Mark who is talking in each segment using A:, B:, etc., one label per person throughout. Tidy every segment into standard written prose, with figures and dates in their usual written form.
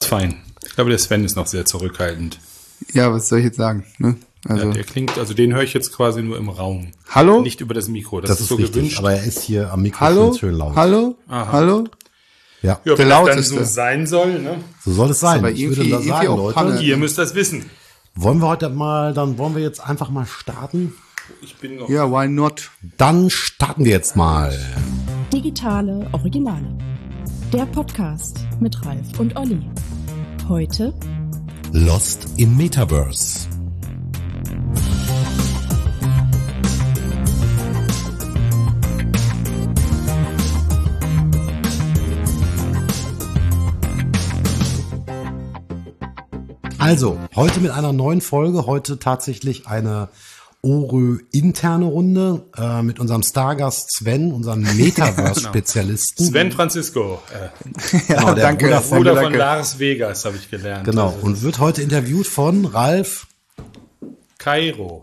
A: fein. Ich glaube, der Sven ist noch sehr zurückhaltend.
B: Ja, was soll ich jetzt sagen? Ne?
A: Also ja, der klingt, also den höre ich jetzt quasi nur im Raum.
B: Hallo?
A: Nicht über das Mikro.
C: Das ist so richtig, gewünscht. Aber er ist hier am Mikrofon
B: Hallo?
C: schön laut.
B: Hallo?
A: Aha.
B: Hallo?
C: Ja,
A: ja,
B: der lauteste.
A: Dann so sein soll, ne?
C: So soll es sein.
B: Aber
C: Ich würde das sagen, Leute.
A: Ihr müsst das wissen.
C: Wollen wir heute mal, dann wollen wir jetzt einfach mal starten?
A: Ich bin noch.
B: Ja, why not?
C: Dann starten wir jetzt mal.
D: Digitale Originale. Der Podcast mit Ralf und Olli. Heute
C: Lost in Metaverse. Also, heute mit einer neuen Folge, heute tatsächlich eine ORÖ-interne Runde mit unserem Stargast Sven, unserem Metaverse-Spezialisten.
A: Sven Francisco.
B: Ja,
C: der
B: danke.
A: Bruder von Lars Vegas, habe ich gelernt.
C: Genau,
A: also,
C: und wird heute interviewt von Ralf
A: Kairo.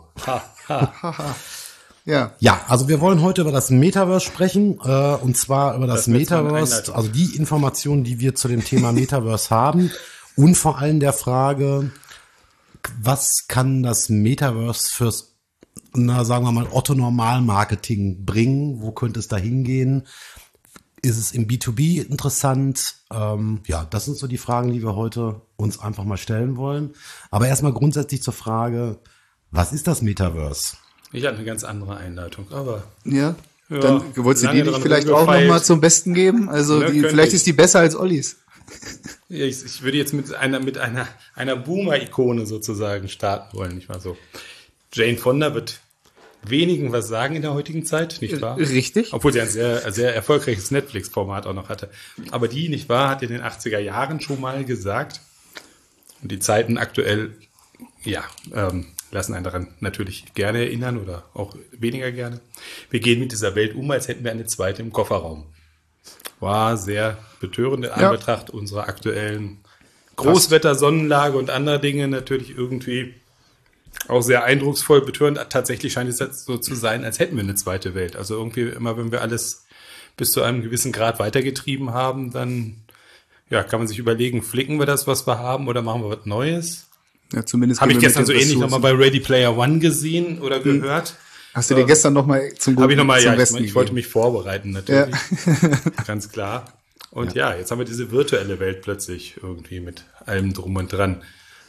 B: Ja.
C: Ja, also wir wollen heute über das Metaverse sprechen, und zwar über das Metaverse, also die Informationen, die wir zu dem Thema Metaverse haben und vor allem der Frage, was kann das Metaverse fürs, sagen wir mal, Otto-Normal-Marketing bringen? Wo könnte es da hingehen? Ist es im B2B interessant? Ja, das sind so die Fragen, die wir heute uns einfach mal stellen wollen. Aber erstmal grundsätzlich zur Frage, was ist das Metaverse?
A: Ich hatte eine ganz andere Einleitung, aber...
B: Ja, dann wolltest du die nicht vielleicht auch nochmal zum Besten geben? Also
A: Ne,
B: vielleicht ist die besser als Ollis.
A: Ich würde jetzt mit einer Boomer-Ikone sozusagen starten wollen, nicht mal so. Jane Fonda wird wenigen was sagen in der heutigen Zeit, nicht wahr?
B: Richtig.
A: Obwohl sie ein sehr, sehr erfolgreiches Netflix-Format auch noch hatte. Aber die, nicht wahr, hat in den 80er Jahren schon mal gesagt, und die Zeiten aktuell, ja, lassen einen daran natürlich gerne erinnern oder auch weniger gerne. Wir gehen mit dieser Welt um, als hätten wir eine zweite im Kofferraum. War sehr betörend in Anbetracht unserer aktuellen Großwetter, Sonnenlage und anderer Dinge natürlich irgendwie auch sehr eindrucksvoll betörend. Tatsächlich scheint es jetzt so zu sein, als hätten wir eine zweite Welt. Also irgendwie immer, wenn wir alles bis zu einem gewissen Grad weitergetrieben haben, dann ja, kann man sich überlegen, flicken wir das, was wir haben, oder machen wir was Neues?
B: Ja, zumindest
A: habe ich gestern so ähnlich nochmal bei Ready Player One gesehen oder gehört.
B: Hast du dir gestern nochmal zum
A: Besten ich wollte mich vorbereiten natürlich,
B: ja.
A: Ganz klar. Und ja, jetzt haben wir diese virtuelle Welt plötzlich irgendwie mit allem drum und dran.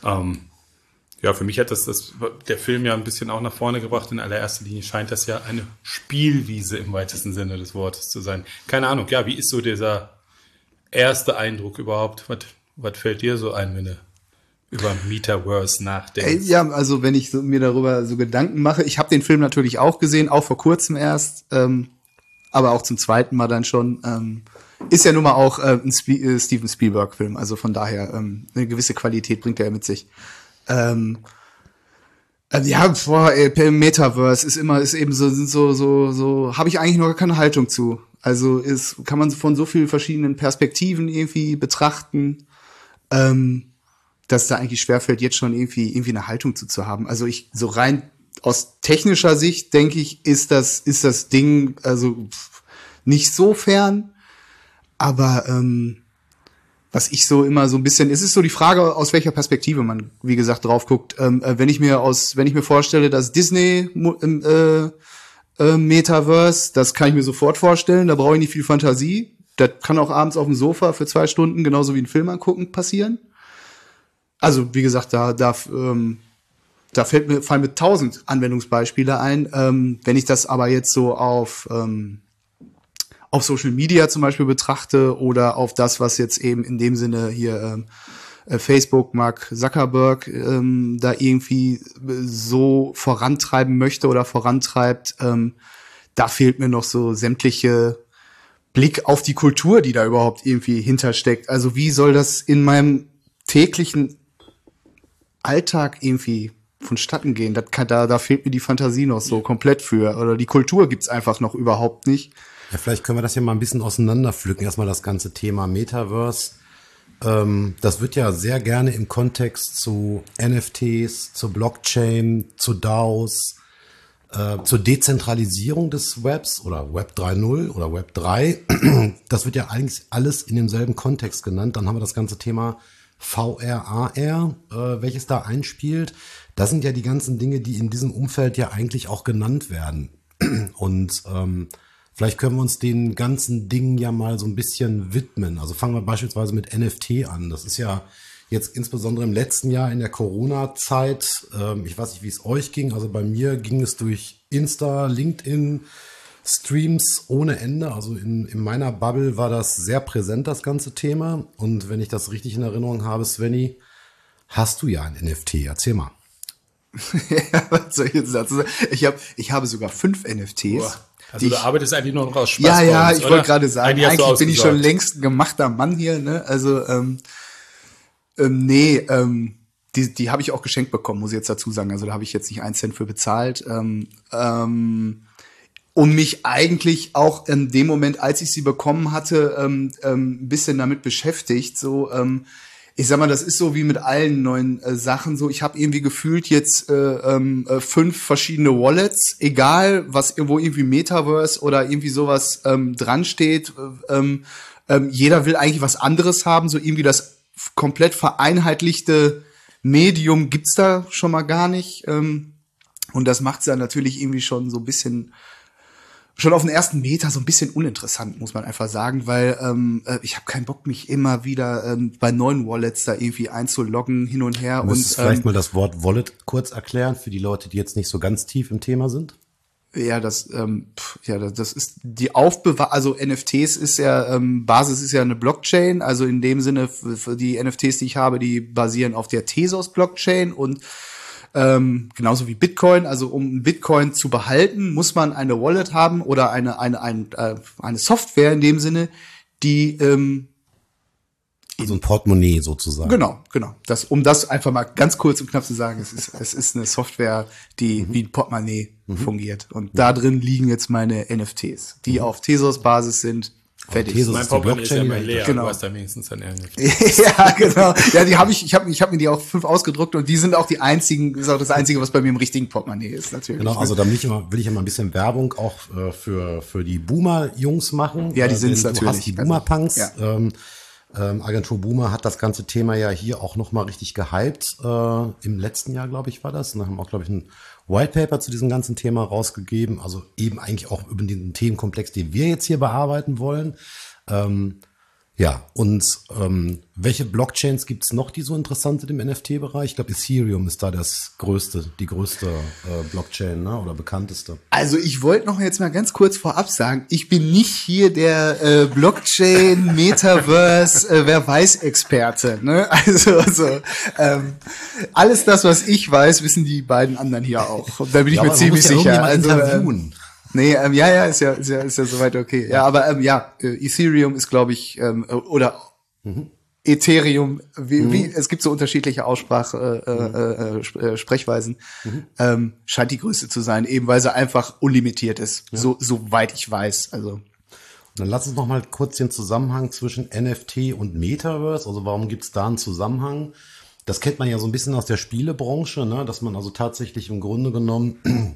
A: Ja, für mich hat der Film ja ein bisschen auch nach vorne gebracht. In allererster Linie scheint das ja eine Spielwiese im weitesten Sinne des Wortes zu sein. Keine Ahnung, ja, wie ist so dieser erste Eindruck überhaupt? Was fällt dir so ein, wenn du über Metaverse nachdenkst?
B: Ja, also wenn ich mir darüber so Gedanken mache, ich habe den Film natürlich auch gesehen, auch vor kurzem erst, aber auch zum zweiten Mal dann schon. Ist ja nun mal auch ein Steven Spielberg-Film, also von daher eine gewisse Qualität bringt er ja mit sich. Metaverse ist eben so habe ich eigentlich noch keine Haltung zu. Also kann man von so vielen verschiedenen Perspektiven irgendwie betrachten, dass da eigentlich schwerfällt, jetzt schon irgendwie eine Haltung zu haben. Also so rein aus technischer Sicht, denke ich, ist das Ding also nicht so fern. Aber was ich so immer so ein bisschen, es ist so die Frage, aus welcher Perspektive man, wie gesagt, drauf guckt. Wenn ich mir vorstelle, dass Disney Metaverse, das kann ich mir sofort vorstellen, da brauche ich nicht viel Fantasie. Das kann auch abends auf dem Sofa für 2 Stunden, genauso wie einen Film angucken, passieren. Also, wie gesagt, da fallen mir 1000 Anwendungsbeispiele ein. Wenn ich das aber jetzt so auf Social Media zum Beispiel betrachte oder auf das, was jetzt eben in dem Sinne hier Facebook, Mark Zuckerberg da irgendwie so vorantreiben möchte oder vorantreibt, da fehlt mir noch so sämtliche Blick auf die Kultur, die da überhaupt irgendwie hintersteckt. Also wie soll das in meinem täglichen Alltag irgendwie vonstatten gehen? Da fehlt mir die Fantasie noch so komplett für. Oder die Kultur gibt's einfach noch überhaupt nicht.
C: Ja, vielleicht können wir das ja mal ein bisschen auseinanderpflücken. Erstmal das ganze Thema Metaverse. Das wird ja sehr gerne im Kontext zu NFTs, zu Blockchain, zu DAOs, zur Dezentralisierung des Webs oder Web 3.0 oder Web 3. Das wird ja eigentlich alles in demselben Kontext genannt. Dann haben wir das ganze Thema VR, AR, welches da einspielt. Das sind ja die ganzen Dinge, die in diesem Umfeld ja eigentlich auch genannt werden. Und vielleicht können wir uns den ganzen Dingen ja mal so ein bisschen widmen. Also fangen wir beispielsweise mit NFT an. Das ist ja jetzt insbesondere im letzten Jahr in der Corona-Zeit, ich weiß nicht, wie es euch ging, also bei mir ging es durch Insta, LinkedIn, Streams ohne Ende. Also in meiner Bubble war das sehr präsent, das ganze Thema. Und wenn ich das richtig in Erinnerung habe, Svenny, hast du ja ein NFT. Erzähl mal.
B: Ja, was soll ich jetzt dazu sagen? Ich habe sogar 5 NFTs.
A: Boah. Also du arbeitest eigentlich nur noch aus Spaß.
B: Ja,
A: uns,
B: ich wollte gerade sagen, eigentlich bin ich schon
A: ausgesorgt.
B: längst ein gemachter Mann hier, ne? Also, die habe ich auch geschenkt bekommen, muss ich jetzt dazu sagen. Also da habe ich jetzt nicht 1 Cent für bezahlt. Und mich eigentlich auch in dem Moment, als ich sie bekommen hatte, ein bisschen damit beschäftigt. So, ich sag mal, das ist so wie mit allen neuen Sachen so. Ich habe irgendwie gefühlt jetzt 5 verschiedene Wallets, egal was irgendwo irgendwie Metaverse oder irgendwie sowas dran steht. Jeder will eigentlich was anderes haben, so irgendwie das komplett vereinheitlichte Medium gibt's da schon mal gar nicht. Und das macht's dann natürlich irgendwie schon so ein bisschen, schon auf den ersten Meter so ein bisschen uninteressant, muss man einfach sagen, weil ich habe keinen Bock, mich immer wieder bei neuen Wallets da irgendwie einzuloggen, hin und her.
C: Müsstest du vielleicht mal das Wort Wallet kurz erklären für die Leute, die jetzt nicht so ganz tief im Thema sind?
B: Das ist die Aufbewahrung, also NFTs ist ja, Basis ist ja eine Blockchain, also in dem Sinne, für die NFTs, die ich habe, die basieren auf der Tezos-Blockchain und genauso wie Bitcoin, also um einen Bitcoin zu behalten, muss man eine Wallet haben oder eine Software in dem Sinne, die
C: Also ein Portemonnaie sozusagen.
B: Genau. Um das einfach mal ganz kurz und knapp zu sagen, es ist eine Software, die wie ein Portemonnaie fungiert. Und da drin liegen jetzt meine NFTs, die auf Tezos-Basis sind. Fertig.
C: Tezos
A: Mein
C: ist die
A: Portemonnaie ist ja
C: Blockchain.
A: immer leer,
B: Genau.
A: du hast da wenigstens ein NFT.
B: Ja, genau. Ja, die habe ich hab mir die auch 5 ausgedruckt und die sind auch die einzigen, ist auch das Einzige, was bei mir im richtigen Portemonnaie ist, natürlich.
C: Genau, also da will ich ja mal ein bisschen Werbung auch für die Boomer-Jungs machen.
B: Ja, die sind's
C: denn
B: natürlich.
C: Du hast die Boomer-Punks.
B: Ja.
C: Agentur Boomer hat das ganze Thema ja hier auch nochmal richtig gehypt. Im letzten Jahr, glaube ich, war das. Und haben auch, glaube ich, ein White Paper zu diesem ganzen Thema rausgegeben. Also eben eigentlich auch über den Themenkomplex, den wir jetzt hier bearbeiten wollen. Welche Blockchains gibt's noch, die so interessant sind im NFT-Bereich? Ich glaube, Ethereum ist da die größte Blockchain, ne? Oder bekannteste.
B: Also ich wollte noch jetzt mal ganz kurz vorab sagen, ich bin nicht hier der Blockchain, Metaverse, wer weiß Experte. Ne? Also alles das, was ich weiß, wissen die beiden anderen hier auch. Und da bin ich mir ziemlich sicher. Also
C: interviewen.
B: Nee, ist ja soweit okay. Ja, aber Ethereum ist, glaube ich, oder Ethereum, es gibt so unterschiedliche Sprechweisen, scheint die größte zu sein, eben weil sie einfach unlimitiert ist, soweit ich weiß. Also.
C: Und dann lass uns noch mal kurz den Zusammenhang zwischen NFT und Metaverse, also warum gibt's da einen Zusammenhang? Das kennt man ja so ein bisschen aus der Spielebranche, ne? Dass man also tatsächlich im Grunde genommen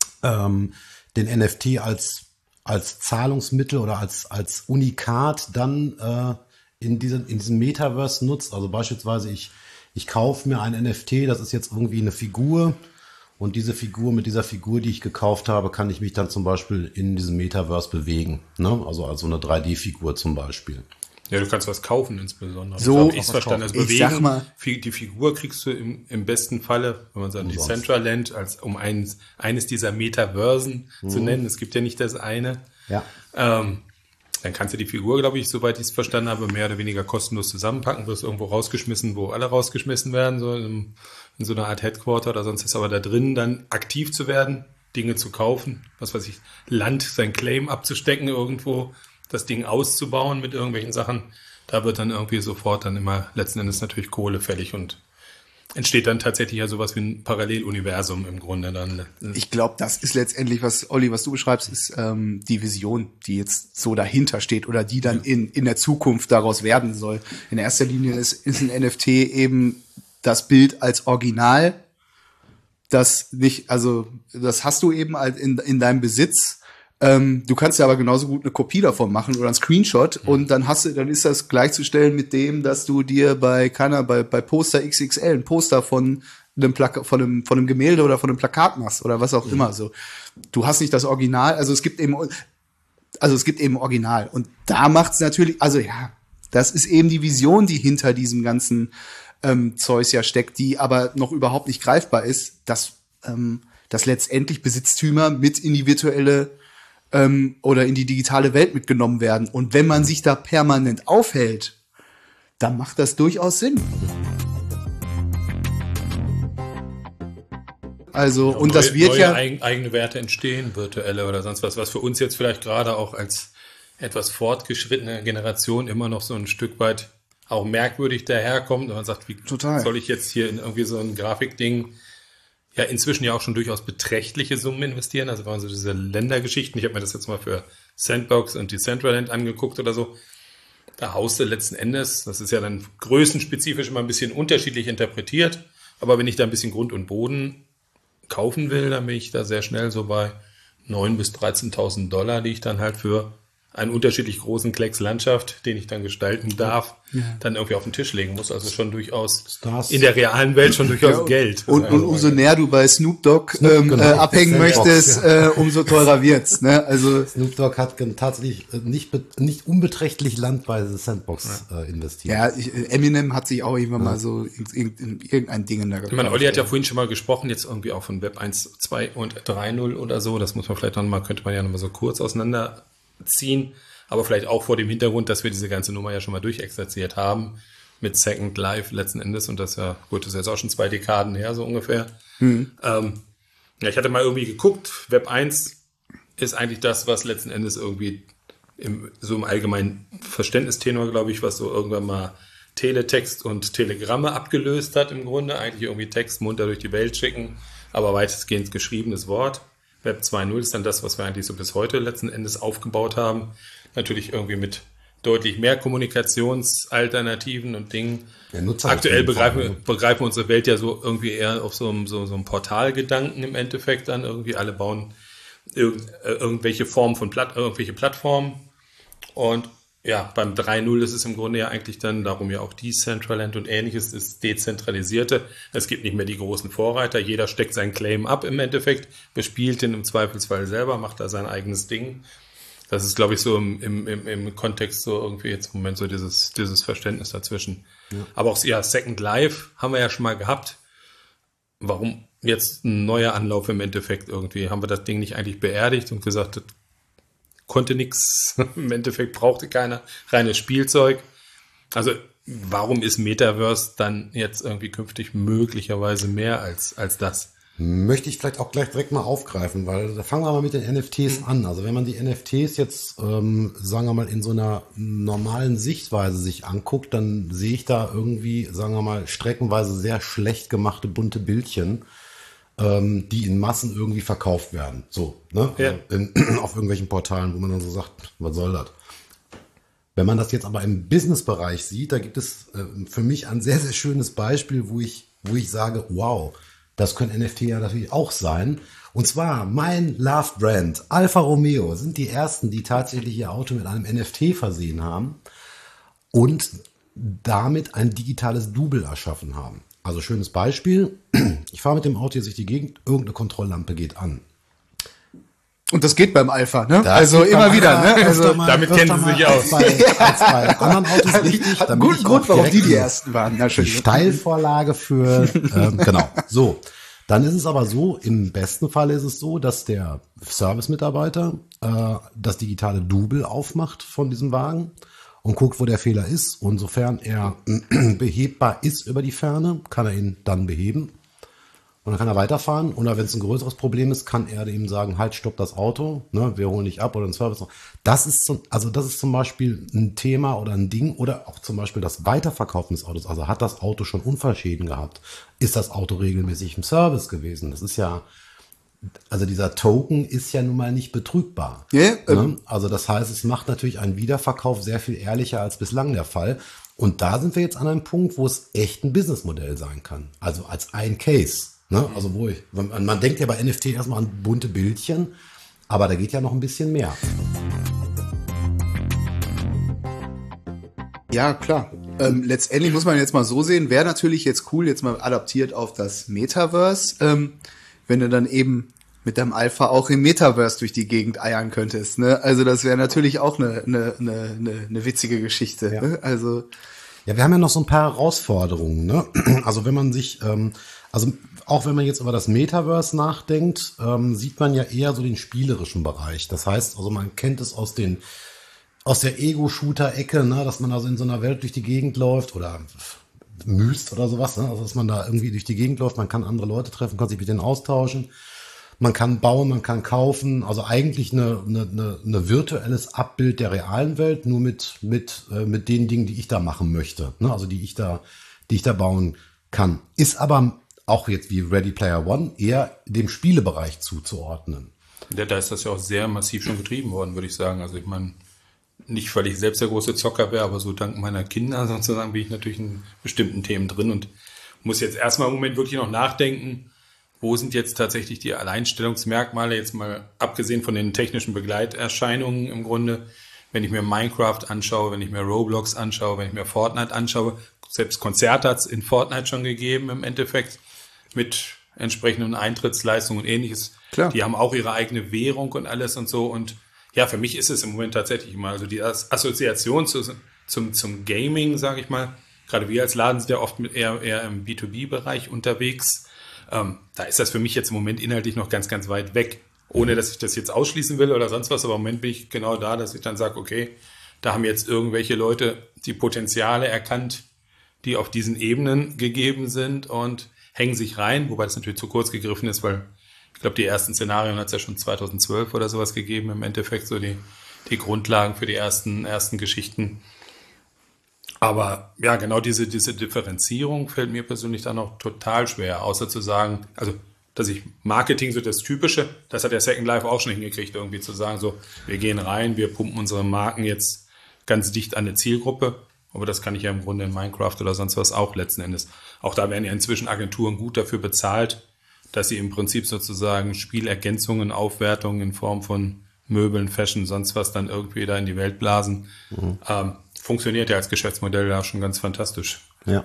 C: den NFT als Zahlungsmittel oder als Unikat dann in diesem Metaverse nutzt. Also beispielsweise ich kaufe mir ein NFT, das ist jetzt irgendwie eine Figur und mit dieser Figur, die ich gekauft habe, kann ich mich dann zum Beispiel in diesem Metaverse bewegen. Ne? Also als so eine 3D-Figur zum Beispiel.
A: Ja, du kannst was kaufen insbesondere.
B: So,
A: ich verstanden. Also
B: ich sag mal,
A: die Figur kriegst du im besten Falle, wenn man sagt, Decentraland, um eines dieser Metaversen zu nennen. Es gibt ja nicht das eine.
C: Ja.
A: Dann kannst du die Figur, glaube ich, soweit ich es verstanden habe, mehr oder weniger kostenlos zusammenpacken, wirst irgendwo rausgeschmissen, wo alle rausgeschmissen werden, so in so einer Art Headquarter oder sonst ist, aber da drin dann aktiv zu werden, Dinge zu kaufen, was weiß ich, Land, sein Claim abzustecken irgendwo, das Ding auszubauen mit irgendwelchen Sachen, da wird dann irgendwie sofort dann immer letzten Endes natürlich Kohle fällig und entsteht dann tatsächlich ja sowas wie ein Paralleluniversum im Grunde dann.
B: Ich glaube, das ist letztendlich, was du beschreibst, ist die Vision, die jetzt so dahinter steht oder die dann in der Zukunft daraus werden soll. In erster Linie ist ein NFT eben das Bild als Original, das hast du eben in deinem Besitz. Du kannst ja aber genauso gut eine Kopie davon machen oder einen Screenshot und dann ist das gleichzustellen mit dem, dass du dir bei Poster XXL ein Poster von einem Gemälde oder von einem Plakat machst oder was auch immer so. Du hast nicht das Original, also es gibt eben Original und da macht's natürlich, also ja, das ist eben die Vision, die hinter diesem ganzen Zeugs ja steckt, die aber noch überhaupt nicht greifbar ist, dass letztendlich Besitztümer mit in die virtuelle oder in die digitale Welt mitgenommen werden. Und wenn man sich da permanent aufhält, dann macht das durchaus Sinn. Also, und das wird ja
A: eigene Werte entstehen, virtuelle oder sonst was für uns jetzt vielleicht gerade auch als etwas fortgeschrittene Generation immer noch so ein Stück weit auch merkwürdig daherkommt. Und man sagt, wie soll ich jetzt hier in irgendwie so ein Grafikding ja inzwischen ja auch schon durchaus beträchtliche Summen investieren. Also wenn man so diese Ländergeschichten, ich habe mir das jetzt mal für Sandbox und Decentraland angeguckt oder so, da haust du letzten Endes, das ist ja dann größenspezifisch immer ein bisschen unterschiedlich interpretiert, aber wenn ich da ein bisschen Grund und Boden kaufen will, dann bin ich da sehr schnell so bei 9.000 bis 13.000 $, die ich dann halt für einen unterschiedlich großen Klecks Landschaft, den ich dann gestalten darf, dann irgendwie auf den Tisch legen muss. Also schon durchaus in der realen Welt schon durchaus Geld.
B: Und umso näher du bei Snoop Dogg abhängen möchtest, umso teurer wird's. Ne? Also
C: Snoop Dogg hat tatsächlich nicht unbeträchtlich Land bei Sandbox investiert.
B: Ja, Eminem hat sich auch irgendwann mal so in irgendein Ding in der
A: gekauft. Ich meine, Olli hat ja vorhin schon mal gesprochen, jetzt irgendwie auch von Web 1, 2 und 3.0 oder so. Das muss man vielleicht könnte man ja noch mal so kurz auseinanderziehen, aber vielleicht auch vor dem Hintergrund, dass wir diese ganze Nummer ja schon mal durchexerziert haben mit Second Life letzten Endes und das ja, gut, das ist jetzt auch schon 2 Dekaden her, so ungefähr. Ja, ich hatte mal irgendwie geguckt, Web 1 ist eigentlich das, was letzten Endes irgendwie so im allgemeinen Verständnistenor, glaube ich, was so irgendwann mal Teletext und Telegramme abgelöst hat im Grunde, eigentlich irgendwie Text munter durch die Welt schicken, aber weitestgehend geschriebenes Wort. Web 2.0 ist dann das, was wir eigentlich so bis heute letzten Endes aufgebaut haben. Natürlich irgendwie mit deutlich mehr Kommunikationsalternativen und Dingen. Aktuell begreifen unsere Welt ja so irgendwie eher auf so einem Portalgedanken im Endeffekt dann. Irgendwie alle bauen irgendwelche Formen von irgendwelche Plattformen. Und ja, beim 3.0 ist es im Grunde ja eigentlich dann, darum ja auch Decentraland und ähnliches, ist Dezentralisierte. Es gibt nicht mehr die großen Vorreiter. Jeder steckt seinen Claim ab im Endeffekt, bespielt den im Zweifelsfall selber, macht da sein eigenes Ding. Das ist, glaube ich, so im Kontext so irgendwie jetzt im Moment so dieses Verständnis dazwischen. Ja. Aber auch, ja, Second Life haben wir ja schon mal gehabt. Warum jetzt ein neuer Anlauf im Endeffekt irgendwie? Haben wir das Ding nicht eigentlich beerdigt und gesagt, das konnte nichts, im Endeffekt brauchte keiner, reines Spielzeug. Also warum ist Metaverse dann jetzt irgendwie künftig möglicherweise mehr als das?
C: Möchte ich vielleicht auch gleich direkt mal aufgreifen, weil da fangen wir mal mit den NFTs an. Also wenn man die NFTs jetzt, sagen wir mal, in so einer normalen Sichtweise sich anguckt, dann sehe ich da irgendwie, sagen wir mal, streckenweise sehr schlecht gemachte bunte Bildchen, die in Massen irgendwie verkauft werden. So, ne? Ja. Also auf irgendwelchen Portalen, wo man dann so sagt, was soll das? Wenn man das jetzt aber im Business-Bereich sieht, da gibt es für mich ein sehr, sehr schönes Beispiel, wo ich sage, wow, das können NFT ja natürlich auch sein. Und zwar mein Love-Brand, Alfa Romeo, sind die ersten, die tatsächlich ihr Auto mit einem NFT versehen haben und damit ein digitales Double erschaffen haben. Also schönes Beispiel, ich fahre mit dem Auto jetzt durch die Gegend, irgendeine Kontrolllampe geht an.
B: Und das geht beim Alpha, ne? Also immer wieder, ne? Also
A: damit kennen sie sich aus.
C: Bei anderen Autos richtig.
B: Hat einen guten Grund, warum die ersten waren.
C: Die Steilvorlage für, genau. So. Dann ist es aber so, im besten Fall ist es so, dass der Service-Mitarbeiter das digitale Double aufmacht von diesem Wagen und guckt, wo der Fehler ist. Und sofern er behebbar ist über die Ferne, kann er ihn dann beheben. Und dann kann er weiterfahren. Oder wenn es ein größeres Problem ist, kann er ihm sagen, halt, stopp das Auto, ne, wir holen dich ab oder ein Service. Das ist zum Beispiel ein Thema oder ein Ding. Oder auch zum Beispiel das Weiterverkaufen des Autos. Also hat das Auto schon Unfallschäden gehabt? Ist das Auto regelmäßig im Service gewesen? Das ist ja, also dieser Token ist ja nun mal nicht betrügbar.
B: Yeah,
C: ne? Also das heißt, es macht natürlich einen Wiederverkauf sehr viel ehrlicher als bislang der Fall. Und da sind wir jetzt an einem Punkt, wo es echt ein Businessmodell sein kann. Also als ein Case. Ne? Also man denkt ja bei NFT erstmal an bunte Bildchen, Aber da geht ja noch ein bisschen mehr.
B: Ja, klar. Letztendlich muss man jetzt mal so sehen, wäre natürlich jetzt cool, jetzt mal adaptiert auf das Metaverse, wenn du dann eben mit deinem Alpha auch im Metaverse durch die Gegend eiern könntest. Ne? Also das wäre natürlich auch eine witzige Geschichte.
C: Ja.
B: Ne? Also
C: ja, wir haben ja noch so ein paar Herausforderungen. Ne? Also wenn man sich, also auch wenn man jetzt über das Metaverse nachdenkt, sieht man ja eher so den spielerischen Bereich. Das heißt, also man kennt es aus der Ego-Shooter-Ecke, ne, dass man also in so einer Welt durch die Gegend läuft oder Myst oder sowas, ne? Also dass man da irgendwie durch die Gegend läuft, man kann andere Leute treffen, kann sich mit denen austauschen, man kann bauen, man kann kaufen, also eigentlich eine virtuelles Abbild der realen Welt, nur mit den Dingen, die ich da machen möchte, ne? Also die ich da bauen kann. Ist aber auch jetzt wie Ready Player One eher dem Spielebereich zuzuordnen.
A: Ja, da ist das ja auch sehr massiv schon getrieben worden, würde ich sagen. Also ich meine, nicht, weil ich selbst der große Zocker wäre, aber so dank meiner Kinder sozusagen bin ich natürlich in bestimmten Themen drin und muss jetzt erstmal im Moment wirklich noch nachdenken, wo sind jetzt tatsächlich die Alleinstellungsmerkmale, jetzt mal abgesehen von den technischen Begleiterscheinungen im Grunde, wenn ich mir Minecraft anschaue, wenn ich mir Roblox anschaue, wenn ich mir Fortnite anschaue, selbst Konzerte hat es in Fortnite schon gegeben im Endeffekt mit entsprechenden Eintrittsleistungen und ähnliches.
B: Klar.
A: Die haben auch ihre eigene Währung und alles und so und ja, für mich ist es im Moment tatsächlich mal, also die Assoziation zum Gaming, sage ich mal, gerade wir als Laden sind ja oft mit eher im B2B-Bereich unterwegs, da ist das für mich jetzt im Moment inhaltlich noch ganz, ganz weit weg, ohne dass ich das jetzt ausschließen will oder sonst was, aber im Moment bin ich genau da, dass ich dann sage, okay, da haben jetzt irgendwelche Leute die Potenziale erkannt, die auf diesen Ebenen gegeben sind und hängen sich rein, wobei das natürlich zu kurz gegriffen ist, weil ich glaube, die ersten Szenarien hat es ja schon 2012 oder sowas gegeben, im Endeffekt so die Grundlagen für die ersten Geschichten. Aber ja, genau diese Differenzierung fällt mir persönlich dann auch total schwer, außer zu sagen, also, dass ich Marketing, so das Typische, das hat der Second Life auch schon hingekriegt, irgendwie zu sagen, so, wir gehen rein, wir pumpen unsere Marken jetzt ganz dicht an eine Zielgruppe. Aber das kann ich ja im Grunde in Minecraft oder sonst was auch letzten Endes. Auch da werden ja inzwischen Agenturen gut dafür bezahlt, dass sie im Prinzip sozusagen Spielergänzungen, Aufwertungen in Form von Möbeln, Fashion, sonst was dann irgendwie da in die Welt blasen. Funktioniert ja als Geschäftsmodell da schon ganz fantastisch.
C: Ja.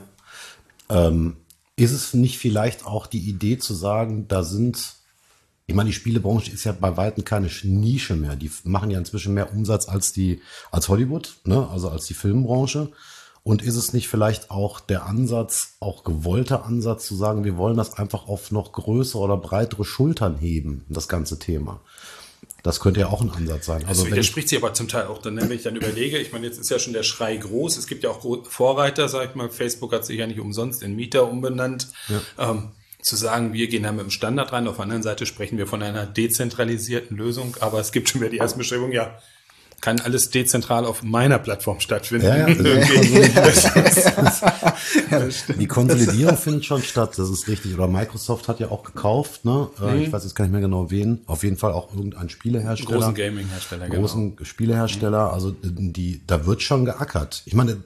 C: Ist es nicht vielleicht auch die Idee zu sagen, ich meine, die Spielebranche ist ja bei Weitem keine Nische mehr. Die machen ja inzwischen mehr Umsatz als Hollywood, ne? Also als die Filmbranche. Und ist es nicht vielleicht auch der Ansatz, auch gewollter Ansatz, zu sagen, wir wollen das einfach auf noch größere oder breitere Schultern heben, das ganze Thema? Das könnte ja auch ein Ansatz sein.
A: Also das spricht sich aber zum Teil auch, wenn ich dann überlege, ich meine, jetzt ist ja schon der Schrei groß. Es gibt ja auch Vorreiter, sag ich mal. Facebook hat sich ja nicht umsonst in Mieter umbenannt. Ja. Zu sagen, wir gehen da mit dem Standard rein. Auf der anderen Seite sprechen wir von einer dezentralisierten Lösung. Aber es gibt schon wieder die erste Beschreibung, ja, kann alles dezentral auf meiner Plattform stattfinden.
C: Ja, die Konsolidierung findet schon statt, das ist richtig. Oder Microsoft hat ja auch gekauft, ne? Ich weiß jetzt gar nicht mehr genau wen. Auf jeden Fall auch irgendein Spielehersteller.
A: Großen Gaming-Hersteller, genau.
C: Großen Spielehersteller, also da wird schon geackert. Ich meine,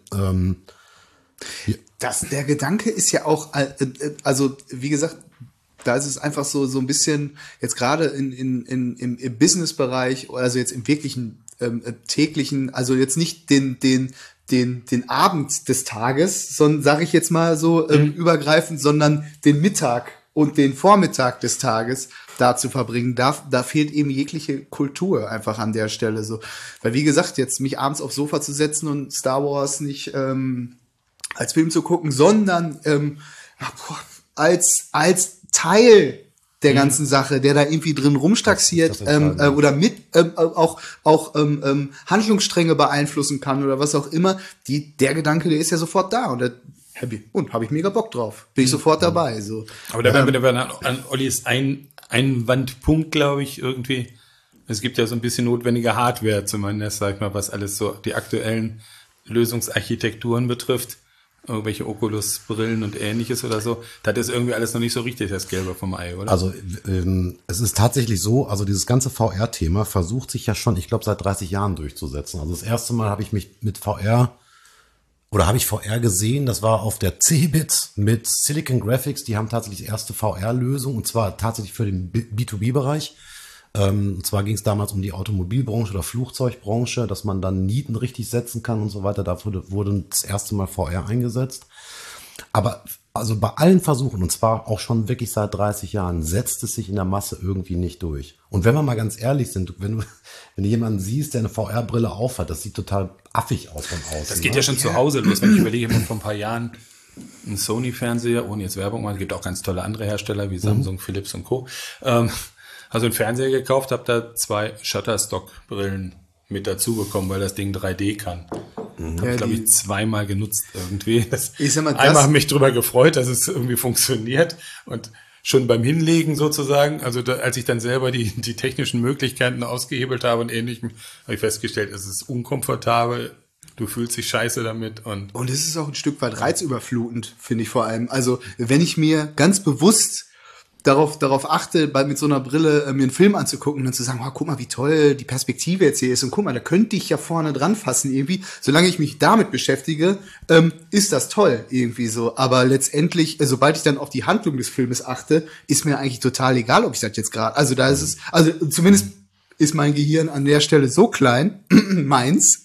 B: der Gedanke ist ja auch, also wie gesagt, da ist es einfach so ein bisschen, jetzt gerade im Business-Bereich, also jetzt im wirklichen täglichen, also jetzt nicht den Abend des Tages, sondern sage ich jetzt mal so übergreifend, sondern den Mittag und den Vormittag des Tages da zu verbringen, da fehlt eben jegliche Kultur einfach an der Stelle so. Weil wie gesagt, jetzt mich abends aufs Sofa zu setzen und Star Wars nicht als Film zu gucken, sondern als Teil der ganzen Sache, der da irgendwie drin rumstaxiert oder mit auch Handlungsstränge beeinflussen kann oder was auch immer, der Gedanke, der ist ja sofort da und habe ich mega Bock drauf. Bin ich sofort dabei. So.
A: Aber da werden wir an Ollis Einwandpunkt, glaube ich, irgendwie. Es gibt ja so ein bisschen notwendige Hardware zumindest, sag ich mal, was alles so die aktuellen Lösungsarchitekturen betrifft. Irgendwelche Oculus-Brillen und Ähnliches oder so. Das ist irgendwie alles noch nicht so richtig das Gelbe vom Ei, oder?
C: Also es ist tatsächlich so, also dieses ganze VR-Thema versucht sich ja schon, ich glaube, seit 30 Jahren durchzusetzen. Also das erste Mal habe ich mich mit VR gesehen, das war auf der CeBIT mit Silicon Graphics, die haben tatsächlich die erste VR-Lösung und zwar tatsächlich für den B2B-Bereich Und zwar ging es damals um die Automobilbranche oder Flugzeugbranche, dass man dann Nieten richtig setzen kann und so weiter. Dafür wurde das erste Mal VR eingesetzt. Aber also bei allen Versuchen, und zwar auch schon wirklich seit 30 Jahren, setzt es sich in der Masse irgendwie nicht durch. Und wenn wir mal ganz ehrlich sind, wenn du jemanden siehst, der eine VR-Brille aufhat, das sieht total affig aus von außen.
A: Das geht ja schon zu Hause los. Wenn ich überlege, ich habe vor ein paar Jahren einen Sony-Fernseher, ohne jetzt Werbung machen, es gibt auch ganz tolle andere Hersteller wie Samsung, Philips und Co. Also einen Fernseher gekauft, habe da 2 Shutterstock-Brillen mit dazu bekommen, weil das Ding 3D kann. Habe ich, glaube ich, 2-mal genutzt irgendwie. Einmal habe mich drüber gefreut, dass es irgendwie funktioniert und schon beim Hinlegen sozusagen, also als ich dann selber die technischen Möglichkeiten ausgehebelt habe und Ähnlichem, habe ich festgestellt, es ist unkomfortabel, du fühlst dich scheiße damit. Und
B: es ist auch ein Stück weit reizüberflutend, finde ich vor allem. Also wenn ich mir ganz bewusst darauf achte, mit so einer Brille mir einen Film anzugucken und dann zu sagen, oh, guck mal, wie toll die Perspektive jetzt hier ist und guck mal, da könnte ich ja vorne dran fassen irgendwie. Solange ich mich damit beschäftige, ist das toll irgendwie so. Aber letztendlich, sobald ich dann auf die Handlung des Filmes achte, ist mir eigentlich total egal, ob ich das jetzt gerade, also da ist es, also zumindest ist mein Gehirn an der Stelle so klein, meins,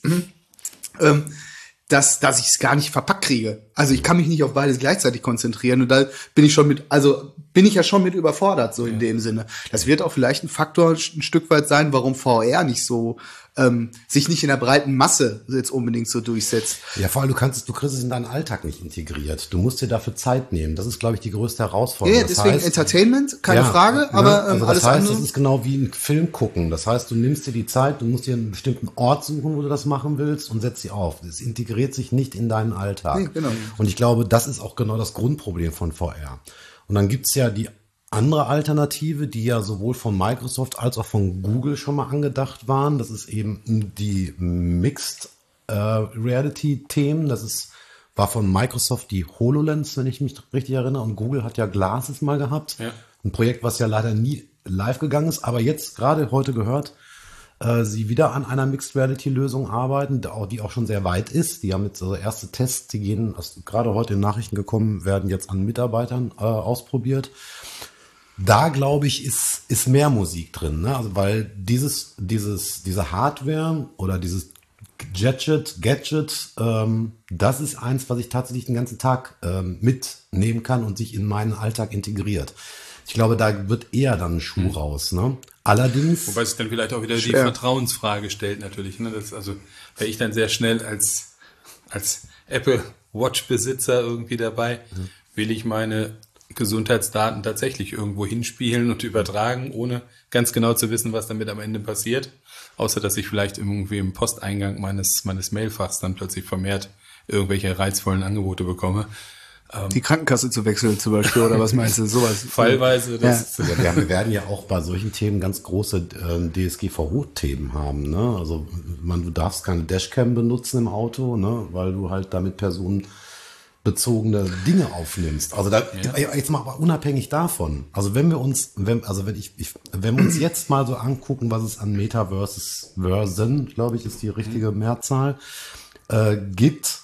B: dass ich es gar nicht verpackt kriege. Also ich kann mich nicht auf beides gleichzeitig konzentrieren und da bin ich ja schon mit überfordert, so in dem Sinne. Das wird auch vielleicht ein Faktor ein Stück weit sein, warum VR nicht so sich nicht in der breiten Masse jetzt unbedingt so durchsetzt.
C: Ja, vor allem du kriegst es in deinen Alltag nicht integriert. Du musst dir dafür Zeit nehmen. Das ist, glaube ich, die größte Herausforderung.
B: Ja, deswegen Entertainment, keine Frage, aber
C: also
B: alles andere.
C: Das ist genau wie ein Film gucken. Das heißt, du nimmst dir die Zeit, du musst dir einen bestimmten Ort suchen, wo du das machen willst und setzt sie auf. Es integriert sich nicht in deinen Alltag.
B: Nee, genau.
C: Und ich glaube, das ist auch genau das Grundproblem von VR. Und dann gibt's ja die andere Alternative, die ja sowohl von Microsoft als auch von Google schon mal angedacht waren. Das ist eben die Mixed Reality-Themen. War von Microsoft die HoloLens, wenn ich mich richtig erinnere. Und Google hat ja Glasses mal gehabt. Ja. Ein Projekt, was ja leider nie live gegangen ist. Aber jetzt gerade heute gehört, sie wieder an einer Mixed Reality Lösung arbeiten, die auch schon sehr weit ist. Die haben jetzt also erste Tests, die gehen, gerade heute in Nachrichten gekommen, werden jetzt an Mitarbeitern ausprobiert. Da, glaube ich, ist mehr Musik drin, ne? Also, weil diese Hardware oder dieses Gadget, das ist eins, was ich tatsächlich den ganzen Tag mitnehmen kann und sich in meinen Alltag integriert. Ich glaube, da wird eher dann ein Schuh raus, ne? Allerdings.
A: Wobei sich dann vielleicht auch wieder die Vertrauensfrage stellt, natürlich, ne? Also, wäre ich dann sehr schnell als Apple Watch Besitzer irgendwie dabei, will ich meine Gesundheitsdaten tatsächlich irgendwo hinspielen und übertragen, ohne ganz genau zu wissen, was damit am Ende passiert. Außer, dass ich vielleicht irgendwie im Posteingang meines Mailfachs dann plötzlich vermehrt irgendwelche reizvollen Angebote bekomme.
B: Die Krankenkasse zu wechseln zum Beispiel, oder was meinst du? Sowas.
A: Fallweise.
C: Wir werden ja auch bei solchen Themen ganz große DSGVO-Themen haben, ne? Also, du darfst keine Dashcam benutzen im Auto, ne? Weil du halt damit personenbezogene Dinge aufnimmst. Also jetzt mal aber unabhängig davon. Also wenn wir uns jetzt mal so angucken, was es an Metaversen, glaube ich, ist die richtige Mehrzahl, gibt,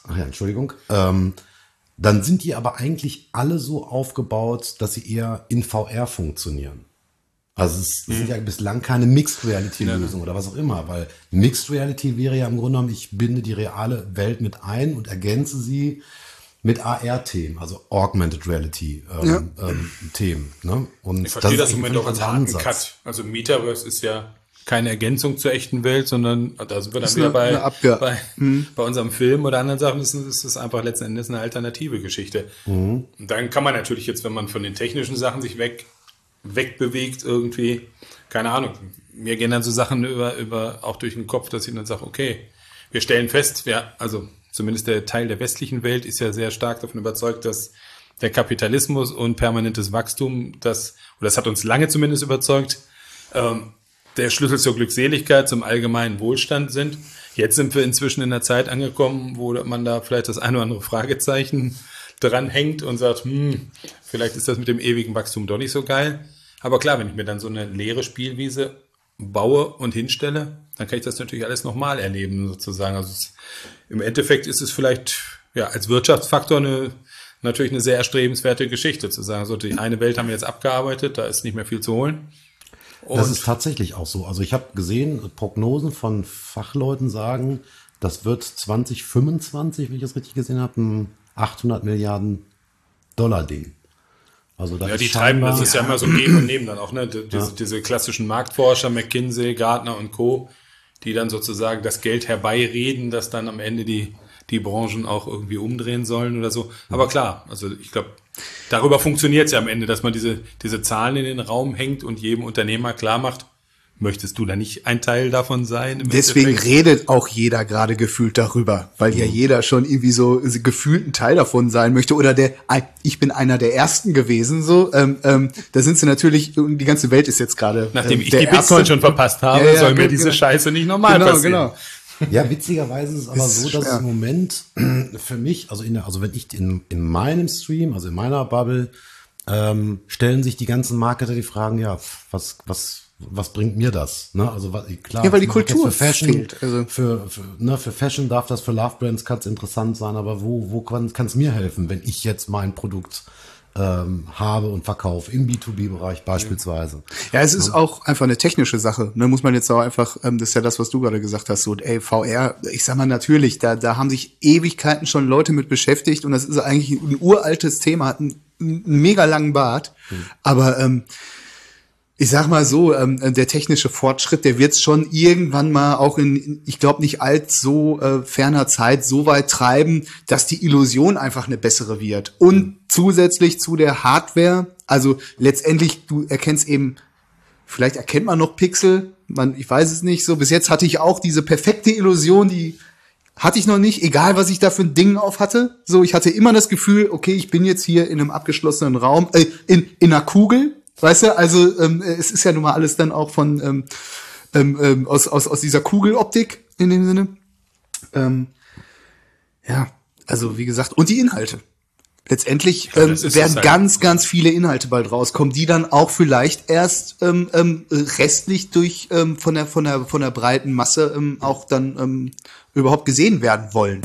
C: dann sind die aber eigentlich alle so aufgebaut, dass sie eher in VR funktionieren. Also es sind ja bislang keine Mixed Reality Lösung oder was auch immer, weil Mixed Reality wäre ja im Grunde genommen, ich binde die reale Welt mit ein und ergänze sie mit AR-Themen, also Augmented Reality Themen. Ne? Und
A: ich verstehe das im Moment auch als harten Cut. Also Metaverse ist ja keine Ergänzung zur echten Welt, sondern da sind wir dann wieder bei unserem Film oder anderen Sachen, ist es einfach letzten Endes eine alternative Geschichte. Und dann kann man natürlich jetzt, wenn man von den technischen Sachen sich wegbewegt irgendwie, keine Ahnung, mir gehen dann so Sachen über auch durch den Kopf, dass ich dann sage, okay, wir stellen fest, also zumindest der Teil der westlichen Welt ist ja sehr stark davon überzeugt, dass der Kapitalismus und permanentes Wachstum, das hat uns lange zumindest überzeugt, der Schlüssel zur Glückseligkeit, zum allgemeinen Wohlstand sind. Jetzt sind wir inzwischen in einer Zeit angekommen, wo man da vielleicht das eine oder andere Fragezeichen dran hängt und sagt, vielleicht ist das mit dem ewigen Wachstum doch nicht so geil. Aber klar, wenn ich mir dann so eine leere Spielwiese baue und hinstelle, dann kann ich das natürlich alles nochmal erleben, sozusagen. Also im Endeffekt ist es vielleicht als Wirtschaftsfaktor natürlich eine sehr erstrebenswerte Geschichte, zu sagen, so die eine Welt haben wir jetzt abgearbeitet, da ist nicht mehr viel zu holen.
C: Das ist tatsächlich auch so. Also ich habe gesehen, Prognosen von Fachleuten sagen, das wird 2025, wenn ich das richtig gesehen habe, ein 800 Milliarden $-Ding. Also da
A: die treiben, das ist ja immer so Geben und Nehmen dann auch, ne? Diese klassischen Marktforscher, McKinsey, Gartner und Co., die dann sozusagen das Geld herbeireden, dass dann am Ende die Branchen auch irgendwie umdrehen sollen oder so. Aber klar, also ich glaube, darüber funktioniert es ja am Ende, dass man diese Zahlen in den Raum hängt und jedem Unternehmer klar macht, möchtest du da nicht ein Teil davon sein?
B: Deswegen redet auch jeder gerade gefühlt darüber, weil ja jeder schon irgendwie so gefühlt ein Teil davon sein möchte. Oder ich bin einer der Ersten gewesen, so. Da sind sie natürlich, die ganze Welt ist jetzt gerade.
A: Nachdem ich die Bitcoin schon verpasst habe, soll mir diese Scheiße nicht normal passieren. Genau.
C: Ja, witzigerweise ist es aber so, dass im Moment für mich, also wenn ich in meinem Stream, also in meiner Bubble, stellen sich die ganzen Marketer die Fragen, ja, was bringt mir das? Ne? Also klar,
B: ja, weil die Kultur
C: für Fashion
B: fehlt. Also
C: für Fashion darf das, für Love Brands kann es interessant sein, aber wo kann es mir helfen, wenn ich jetzt mein Produkt habe und verkaufe im B2B-Bereich beispielsweise?
B: Ja, es ist auch einfach eine technische Sache. Ne, muss man jetzt auch einfach, das ist ja das, was du gerade gesagt hast, so VR, ich sag mal natürlich, da haben sich Ewigkeiten schon Leute mit beschäftigt und das ist eigentlich ein uraltes Thema, hat einen mega langen Bart, aber ich sag mal so, der technische Fortschritt, der wird's schon irgendwann mal auch ich glaube nicht allzu ferner Zeit so weit treiben, dass die Illusion einfach eine bessere wird. Und zusätzlich zu der Hardware, also letztendlich, du erkennst eben, vielleicht erkennt man noch Pixel, ich weiß es nicht so. Bis jetzt hatte ich auch diese perfekte Illusion, die hatte ich noch nicht, egal was ich da für ein Ding auf hatte. So, ich hatte immer das Gefühl, okay, ich bin jetzt hier in einem abgeschlossenen Raum, in einer Kugel. Weißt du, also es ist ja nun mal alles dann auch von aus dieser Kugeloptik in dem Sinne. Ja, also wie gesagt, und die Inhalte. Letztendlich werden ganz, ganz viele Inhalte bald rauskommen, die dann auch vielleicht erst restlich durch von der breiten Masse auch dann überhaupt gesehen werden wollen.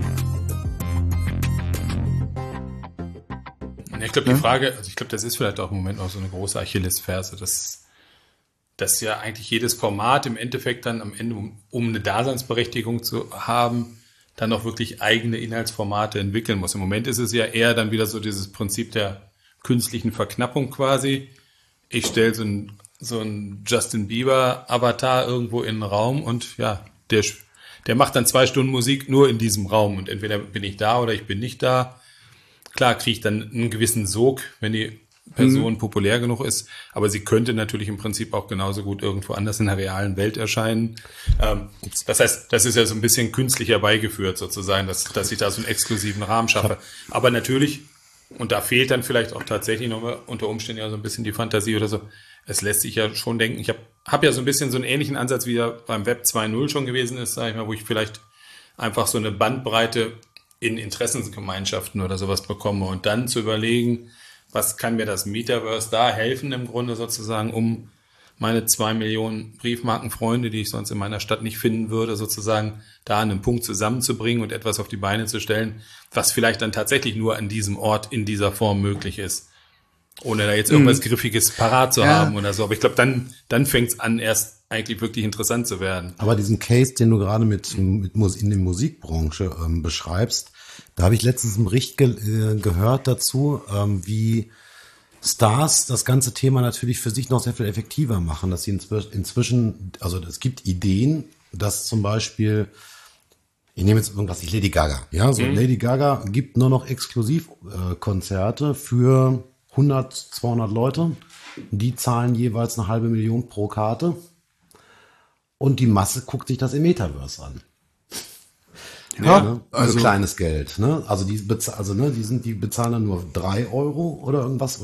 A: Ich glaube, die Frage, also ich glaube, das ist vielleicht auch im Moment noch so eine große Achillesferse, dass ja eigentlich jedes Format im Endeffekt dann am Ende, um eine Daseinsberechtigung zu haben, dann auch wirklich eigene Inhaltsformate entwickeln muss. Im Moment ist es ja eher dann wieder so dieses Prinzip der künstlichen Verknappung quasi. Ich stelle so einen Justin Bieber Avatar irgendwo in den Raum und ja, der macht dann 2 Stunden Musik nur in diesem Raum und entweder bin ich da oder ich bin nicht da. Klar kriege ich dann einen gewissen Sog, wenn die Person populär genug ist, aber sie könnte natürlich im Prinzip auch genauso gut irgendwo anders in der realen Welt erscheinen. Das heißt, das ist ja so ein bisschen künstlich herbeigeführt sozusagen, dass ich da so einen exklusiven Rahmen schaffe. Aber natürlich, und da fehlt dann vielleicht auch tatsächlich nochmal unter Umständen ja so ein bisschen die Fantasie oder so, es lässt sich ja schon denken, ich hab ja so ein bisschen so einen ähnlichen Ansatz, wie er beim Web 2.0 schon gewesen ist, sage ich mal, wo ich vielleicht einfach so eine Bandbreite in Interessensgemeinschaften oder sowas bekomme und dann zu überlegen, was kann mir das Metaverse da helfen im Grunde sozusagen, um meine 2 Millionen Briefmarkenfreunde, die ich sonst in meiner Stadt nicht finden würde, sozusagen da an einem Punkt zusammenzubringen und etwas auf die Beine zu stellen, was vielleicht dann tatsächlich nur an diesem Ort in dieser Form möglich ist. Ohne da jetzt irgendwas Griffiges parat zu haben oder so. Aber ich glaube, dann fängt es an, erst eigentlich wirklich interessant zu werden.
C: Aber diesen Case, den du gerade in der Musikbranche beschreibst, da habe ich letztens einen Bericht gehört dazu, wie Stars das ganze Thema natürlich für sich noch sehr viel effektiver machen, dass sie inzwischen, also es gibt Ideen, dass zum Beispiel, ich nehme jetzt irgendwas, Lady Gaga, ja, so Lady Gaga gibt nur noch Exklusivkonzerte für 100, 200 Leute, die zahlen jeweils 500.000 pro Karte und die Masse guckt sich das im Metaverse an. Ja, ne? Also kleines Geld, ne? Also die bezahlen dann nur 3 Euro oder irgendwas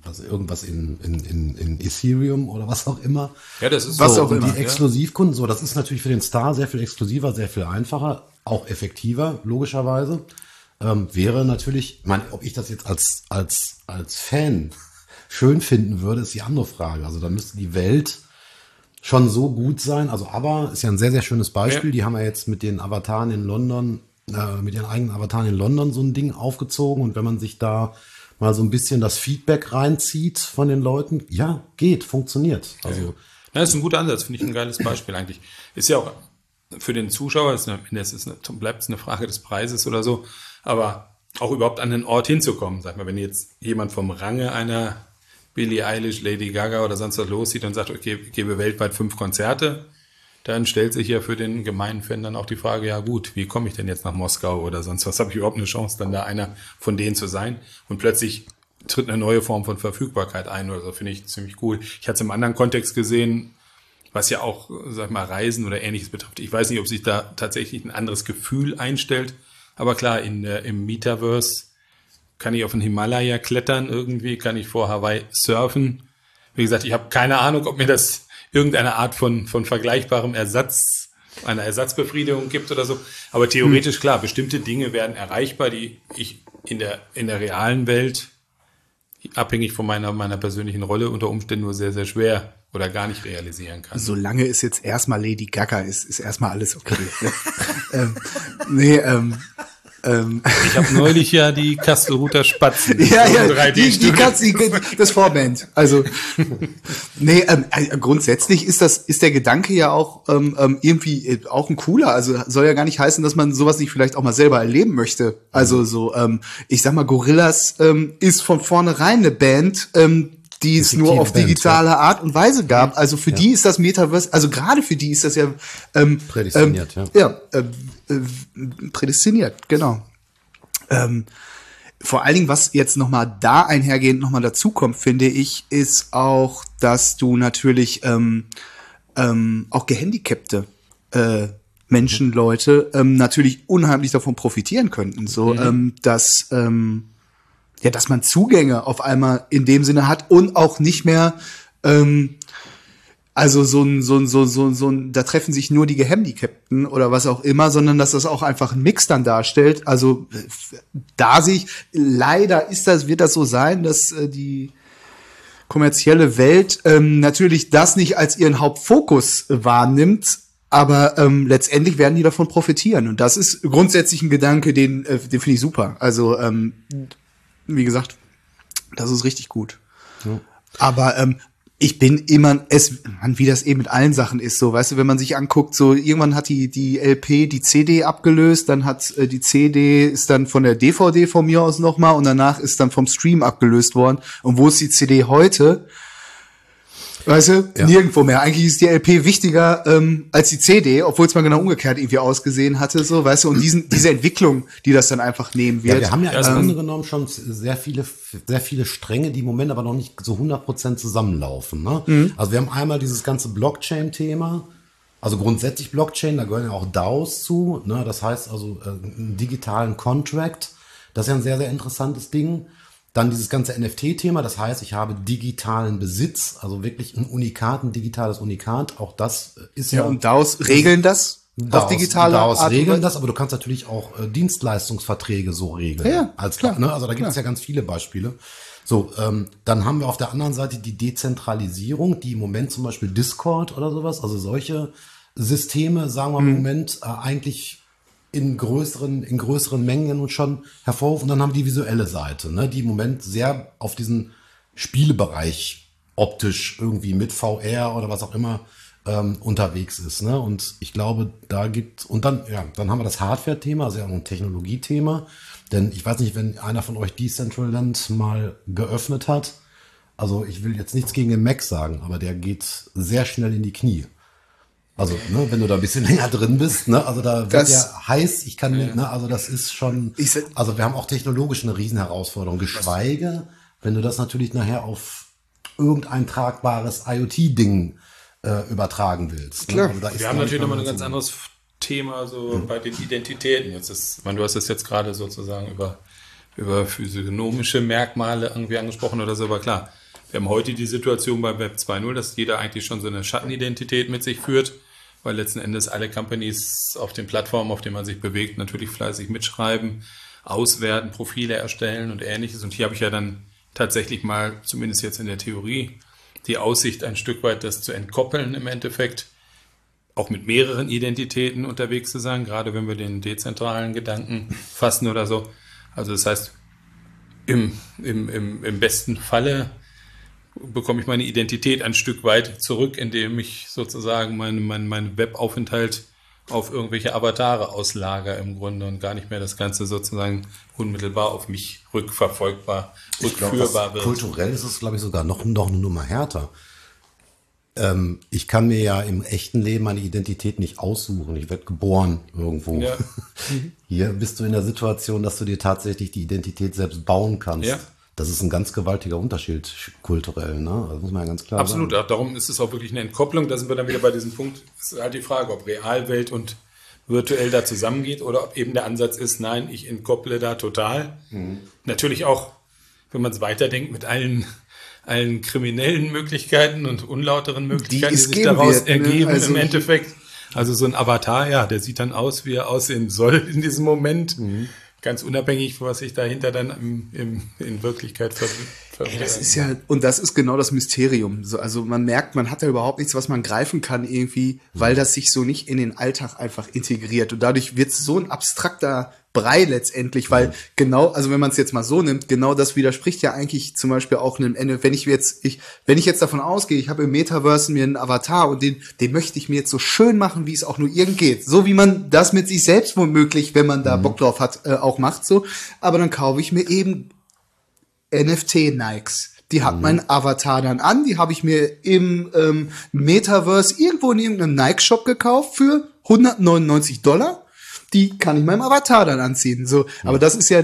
C: in Ethereum oder was auch immer.
A: Ja, das ist
C: was so, auch immer. Die Exklusivkunden, so, das ist natürlich für den Star sehr viel exklusiver, sehr viel einfacher, auch effektiver, logischerweise. Wäre natürlich, ich meine, ob ich das jetzt als Fan schön finden würde, ist die andere Frage. Also da müsste die Welt schon so gut sein. Also ABBA ist ja ein sehr, sehr schönes Beispiel. Ja. Die haben ja jetzt mit den Avataren in London, mit ihren eigenen Avataren in London so ein Ding aufgezogen. Und wenn man sich da mal so ein bisschen das Feedback reinzieht von den Leuten. Ja, geht, funktioniert. Also
A: das ist ein guter Ansatz, finde ich ein geiles Beispiel eigentlich. Ist ja auch für den Zuschauer, bleibt es eine Frage des Preises oder so, aber auch überhaupt an den Ort hinzukommen. Sag mal, wenn jetzt jemand vom Range einer Billie Eilish, Lady Gaga oder sonst was loszieht und sagt, okay, ich gebe weltweit 5 Konzerte, dann stellt sich ja für den gemeinen Fan dann auch die Frage, ja gut, wie komme ich denn jetzt nach Moskau oder sonst was? Habe ich überhaupt eine Chance, dann da einer von denen zu sein? Und plötzlich tritt eine neue Form von Verfügbarkeit ein oder so, finde ich ziemlich cool. Ich hatte es im anderen Kontext gesehen, was ja auch, sag ich mal, Reisen oder Ähnliches betrifft. Ich weiß nicht, ob sich da tatsächlich ein anderes Gefühl einstellt, aber klar, im Metaverse kann ich auf den Himalaya klettern irgendwie, kann ich vor Hawaii surfen. Wie gesagt, ich habe keine Ahnung, ob mir das irgendeine Art von vergleichbarem einer Ersatzbefriedigung gibt oder so. Aber theoretisch, klar, bestimmte Dinge werden erreichbar, die ich in der realen Welt, abhängig von meiner persönlichen Rolle, unter Umständen nur sehr, sehr schwer oder gar nicht realisieren kann.
B: Solange es jetzt erstmal Lady Gaga ist erstmal alles okay.
A: Ich habe neulich ja die Kastelruther Spatzen.
B: Die Katze, das Vorband. Also, grundsätzlich ist der Gedanke ja auch irgendwie auch ein cooler. Also soll ja gar nicht heißen, dass man sowas nicht vielleicht auch mal selber erleben möchte. Also so, ich sag mal, Gorillaz ist von vornherein eine Band, die es nur auf digitale Art und Weise gab. Also für die ist das Metaverse, also gerade für die ist das ja
C: prädestiniert,
B: prädestiniert, genau. Vor allen Dingen, was jetzt nochmal da einhergehend nochmal dazukommt, finde ich, ist auch, dass du natürlich auch gehandicapte Menschen, Leute, natürlich unheimlich davon profitieren könnten. So, dass man Zugänge auf einmal in dem Sinne hat und auch nicht mehr, also so ein, da treffen sich nur die Gehandicapten oder was auch immer, sondern dass das auch einfach einen Mix dann darstellt. Also leider wird das so sein, dass die kommerzielle Welt natürlich das nicht als ihren Hauptfokus wahrnimmt, aber letztendlich werden die davon profitieren. Und das ist grundsätzlich ein Gedanke, den finde ich super. Also wie gesagt, das ist richtig gut. Ja. Aber ich bin immer, wie das eben mit allen Sachen ist, so, weißt du, wenn man sich anguckt, so, irgendwann hat die LP die CD abgelöst, dann hat die CD ist dann von der DVD von mir aus nochmal und danach ist dann vom Stream abgelöst worden. Und wo ist die CD heute? Weißt du, nirgendwo mehr. Eigentlich ist die LP wichtiger als die CD, obwohl es mal genau umgekehrt irgendwie ausgesehen hatte, so, weißt du, und diese Entwicklung, die das dann einfach nehmen wird.
C: Ja, wir haben ja im Grunde genommen schon sehr viele Stränge, die im Moment aber noch nicht so 100% zusammenlaufen. Ne? Mhm. Also wir haben einmal dieses ganze Blockchain-Thema, also grundsätzlich Blockchain, da gehören ja auch DAOs zu, ne? Das heißt also einen digitalen Contract, das ist ja ein sehr, sehr interessantes Ding. Dann dieses ganze NFT-Thema, das heißt, ich habe digitalen Besitz, also wirklich ein digitales Unikat, auch das ist ja...
B: und DAOs regeln das auf digitale Art?
C: DAOs regeln das, aber du kannst natürlich auch Dienstleistungsverträge so regeln.
B: Ja,
C: als klar. Ne? Also da gibt es ja ganz viele Beispiele. So, dann haben wir auf der anderen Seite die Dezentralisierung, die im Moment zum Beispiel Discord oder sowas, also solche Systeme, sagen wir im Moment eigentlich in größeren Mengen und schon hervorrufen. Und dann haben wir die visuelle Seite, ne, die im Moment sehr auf diesen Spielebereich optisch irgendwie mit VR oder was auch immer unterwegs ist. Ne? Und ich glaube, dann haben wir das Hardware-Thema, also ja auch ein Technologiethema. Denn ich weiß nicht, wenn einer von euch Decentraland mal geöffnet hat, also ich will jetzt nichts gegen den Mac sagen, aber der geht sehr schnell in die Knie. Also, ne, wenn du da ein bisschen länger drin bist, ne, also da wird ja heiß, also das ist schon, also wir haben auch technologisch eine Riesenherausforderung, geschweige, wenn du das natürlich nachher auf irgendein tragbares IoT-Ding übertragen willst.
A: Klar.
C: Ne? Also
A: wir haben natürlich nochmal ein ganz anderes Thema, so bei den Identitäten. Du hast es jetzt gerade sozusagen über physiognomische Merkmale irgendwie angesprochen oder so, aber klar, wir haben heute die Situation bei Web 2.0, dass jeder eigentlich schon so eine Schattenidentität mit sich führt, weil letzten Endes alle Companies auf den Plattformen, auf denen man sich bewegt, natürlich fleißig mitschreiben, auswerten, Profile erstellen und Ähnliches. Und hier habe ich ja dann tatsächlich mal, zumindest jetzt in der Theorie, die Aussicht, ein Stück weit das zu entkoppeln im Endeffekt, auch mit mehreren Identitäten unterwegs zu sein, gerade wenn wir den dezentralen Gedanken fassen oder so. Also das heißt, im besten Falle bekomme ich meine Identität ein Stück weit zurück, indem ich sozusagen meinen Webaufenthalt auf irgendwelche Avatare auslager im Grunde und gar nicht mehr das Ganze sozusagen unmittelbar auf mich rückverfolgbar, rückführbar wird.
C: Kulturell ist es, glaube ich, sogar noch eine Nummer härter. Ich kann mir ja im echten Leben meine Identität nicht aussuchen. Ich werde geboren irgendwo. Ja. Hier bist du in der Situation, dass du dir tatsächlich die Identität selbst bauen kannst. Ja. Das ist ein ganz gewaltiger Unterschied kulturell, ne? Das muss man ja ganz klar sagen.
A: Absolut, darum ist es auch wirklich eine Entkopplung. Da sind wir dann wieder bei diesem Punkt. Es ist halt die Frage, ob Realwelt und virtuell da zusammengeht oder ob eben der Ansatz ist, nein, ich entkopple da total. Natürlich auch, wenn man es weiterdenkt, mit allen kriminellen Möglichkeiten und unlauteren Möglichkeiten, die sich daraus ergeben im Endeffekt. Also so ein Avatar, ja, der sieht dann aus, wie er aussehen soll in diesem Moment. Ganz unabhängig, was sich dahinter dann in Wirklichkeit verbirgt.
B: Das ist ja, und das ist genau das Mysterium. Also man merkt, man hat da überhaupt nichts, was man greifen kann irgendwie, weil das sich so nicht in den Alltag einfach integriert. Und dadurch wird es so ein abstrakter Brei letztendlich, weil genau, also wenn man es jetzt mal so nimmt, genau das widerspricht ja eigentlich zum Beispiel auch einem Ende, wenn ich jetzt davon ausgehe, ich habe im Metaverse mir einen Avatar und den möchte ich mir jetzt so schön machen, wie es auch nur irgend geht. So wie man das mit sich selbst womöglich, wenn man da Bock drauf hat, auch macht so. Aber dann kaufe ich mir eben NFT-Nikes. Die hat mein Avatar dann an, die habe ich mir im Metaverse irgendwo in irgendeinem Nike-Shop gekauft für $199. Die kann ich meinem Avatar dann anziehen. So, aber das ist ja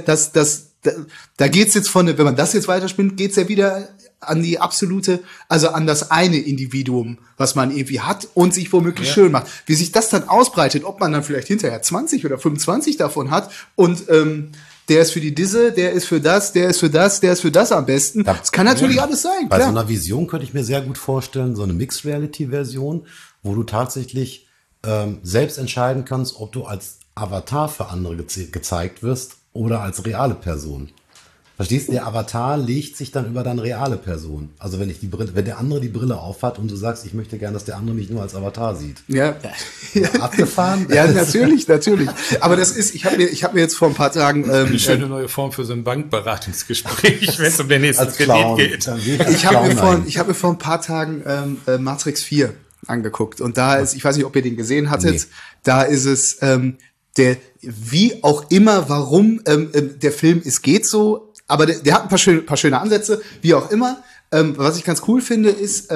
B: da geht's jetzt wenn man das jetzt weiterspinnt, geht's ja wieder an die absolute, also an das eine Individuum, was man irgendwie hat und sich womöglich schön macht. Wie sich das dann ausbreitet, ob man dann vielleicht hinterher 20 oder 25 davon hat und der ist für die Disse, der ist für das, der ist für das, der ist für das am besten. Das kann natürlich alles sein.
C: Bei so einer Vision könnte ich mir sehr gut vorstellen, so eine Mixed-Reality-Version, wo du tatsächlich selbst entscheiden kannst, ob du als Avatar für andere gezeigt wirst oder als reale Person. Verstehst du? Der Avatar legt sich dann über deine reale Person. Also wenn der andere die Brille aufhat und du sagst, ich möchte gerne, dass der andere mich nur als Avatar sieht.
B: Ja.
C: Abgefahren?
B: Ja, natürlich. Aber das ist, ich hab mir jetzt vor ein paar Tagen
A: eine schöne neue Form für so ein Bankberatungsgespräch, wenn es um den nächsten Kredit geht.
B: Ich habe mir vor ein paar Tagen Matrix 4 angeguckt und da ist, ich weiß nicht, ob ihr den gesehen hattet, da ist es der, wie auch immer, warum der Film Es geht so, aber der hat ein paar schöne Ansätze, wie auch immer. Was ich ganz cool finde, ist,